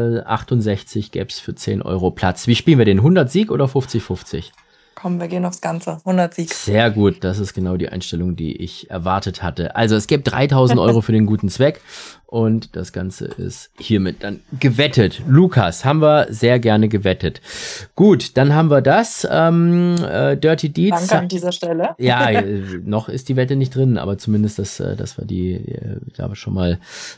68 gäbe es für 10 Euro Platz. Wie spielen wir den? 100 Sieg oder 50-50? Komm, wir gehen aufs Ganze. 100 Sieg. Sehr gut, das ist genau die Einstellung, die ich erwartet hatte. Also es gibt 3.000 Euro für den guten Zweck und das Ganze ist hiermit dann gewettet. Lukas, haben wir sehr gerne gewettet. Gut, dann haben wir das. Dirty Deeds. Danke an dieser Stelle. Ja, noch ist die Wette nicht drin, aber zumindest, dass wir da schon mal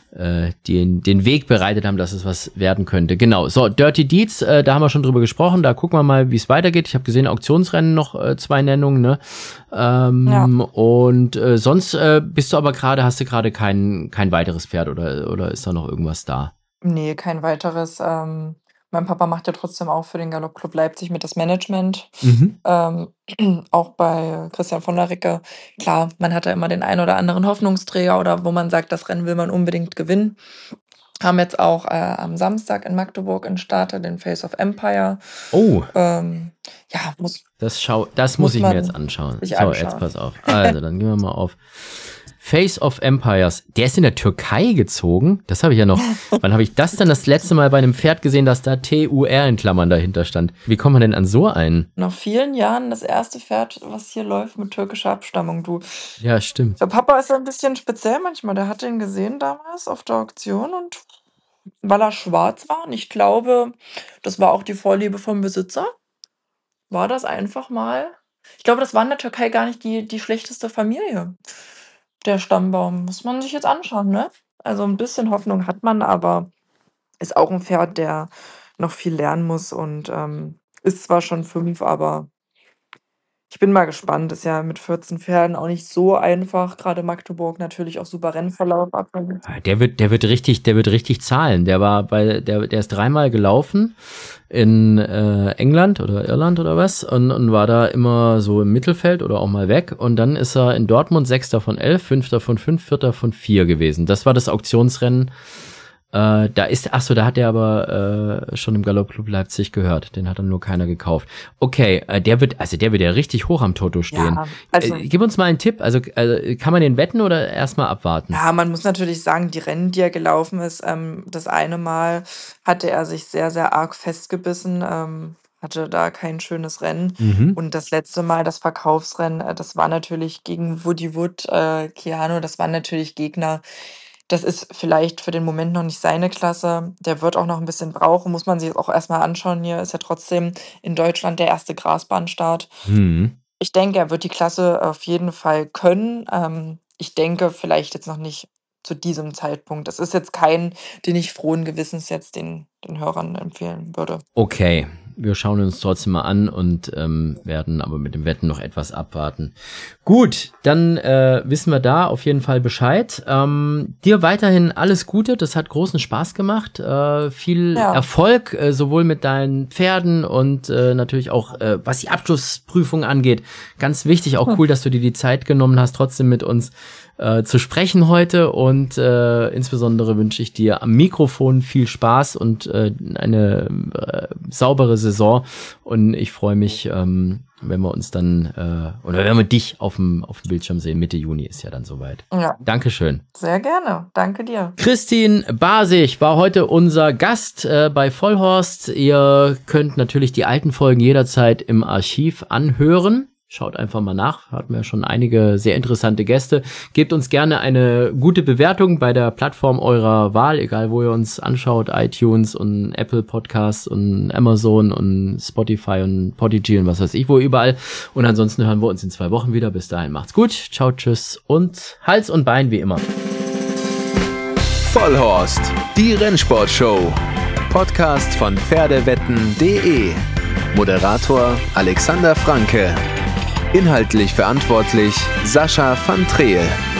den Weg bereitet haben, dass es was werden könnte. Genau, so, Dirty Deeds, da haben wir schon drüber gesprochen, da gucken wir mal, wie es weitergeht. Ich habe gesehen, Auktionsrennen noch 2 Nennungen, ne? Ja. Und sonst hast du gerade kein weiteres Pferd oder ist da noch irgendwas da? Nee, kein weiteres. Mein Papa macht ja trotzdem auch für den Galoppclub Leipzig mit das Management. Auch bei Christian von der Ricke. Klar, man hat da immer den einen oder anderen Hoffnungsträger oder wo man sagt, das Rennen will man unbedingt gewinnen. Haben jetzt auch am Samstag in Magdeburg in Starte den Face of Empire. Oh. Ja, das muss ich mir jetzt anschauen. So, jetzt pass auf. Also, dann gehen wir mal auf Face of Empires. Der ist in der Türkei gezogen. Das habe ich ja noch. Wann habe ich das denn das letzte Mal bei einem Pferd gesehen, dass da TUR in Klammern dahinter stand? Wie kommt man denn an so einen? Nach vielen Jahren das erste Pferd, was hier läuft mit türkischer Abstammung, du. Ja, stimmt. Der Papa ist ein bisschen speziell manchmal. Der hat den gesehen damals auf der Auktion und weil er schwarz war, und ich glaube, das war auch die Vorliebe vom Besitzer, war das einfach mal. Ich glaube, das war in der Türkei gar nicht die schlechteste Familie. Der Stammbaum. Muss man sich jetzt anschauen, ne? Also ein bisschen Hoffnung hat man, aber ist auch ein Pferd, der noch viel lernen muss und ist zwar schon 5, aber ich bin mal gespannt. Ist ja mit 14 Pferden auch nicht so einfach. Gerade Magdeburg natürlich auch super Rennverlauf. Der wird richtig zahlen. Der ist 3-mal gelaufen in England oder Irland oder was und war da immer so im Mittelfeld oder auch mal weg. Und dann ist er in Dortmund 6. von 11, 5. von 5, 4. von 4 gewesen. Das war das Auktionsrennen. Da hat er aber schon im Galoppclub Leipzig gehört. Den hat dann nur keiner gekauft. Okay, der wird ja richtig hoch am Toto stehen. Ja, also, gib uns mal einen Tipp. Also kann man den wetten oder erstmal abwarten? Ja, man muss natürlich sagen, die Rennen, die er gelaufen ist, das eine Mal hatte er sich sehr, sehr arg festgebissen. Hatte da kein schönes Rennen. Und das letzte Mal, das Verkaufsrennen, das war natürlich gegen Woody Wood, Keanu, das waren natürlich Gegner. Das ist vielleicht für den Moment noch nicht seine Klasse. Der wird auch noch ein bisschen brauchen, muss man sich auch erstmal anschauen. Hier ist ja trotzdem in Deutschland der erste Grasbahnstart. Ich denke, er wird die Klasse auf jeden Fall können. Ich denke, vielleicht jetzt noch nicht zu diesem Zeitpunkt. Das ist jetzt kein, den ich frohen Gewissens jetzt den Hörern empfehlen würde. Okay. Wir schauen uns trotzdem mal an und werden aber mit dem Wetten noch etwas abwarten. Gut, dann wissen wir da auf jeden Fall Bescheid. Dir weiterhin alles Gute, das hat großen Spaß gemacht. Viel Erfolg, sowohl mit deinen Pferden und natürlich auch, was die Abschlussprüfung angeht. Ganz wichtig, auch cool, dass du dir die Zeit genommen hast, trotzdem mit uns zu sprechen heute und insbesondere wünsche ich dir am Mikrofon viel Spaß und eine saubere Saison und ich freue mich, wenn wir uns dann, oder wenn wir dich auf dem Bildschirm sehen. Mitte Juni ist ja dann soweit. Ja. Dankeschön. Sehr gerne. Danke dir. Christine Basig war heute unser Gast bei Vollhorst. Ihr könnt natürlich die alten Folgen jederzeit im Archiv anhören. Schaut einfach mal nach. Hatten wir schon einige sehr interessante Gäste. Gebt uns gerne eine gute Bewertung bei der Plattform eurer Wahl, egal wo ihr uns anschaut. iTunes und Apple Podcasts und Amazon und Spotify und Podigy und was weiß ich wo überall. Und ansonsten hören wir uns in 2 Wochen wieder. Bis dahin macht's gut. Ciao, tschüss und Hals und Bein wie immer. Vollhorst, die Rennsportshow. Podcast von Pferdewetten.de. Moderator Alexander Franke. Inhaltlich verantwortlich Sascha van Treel.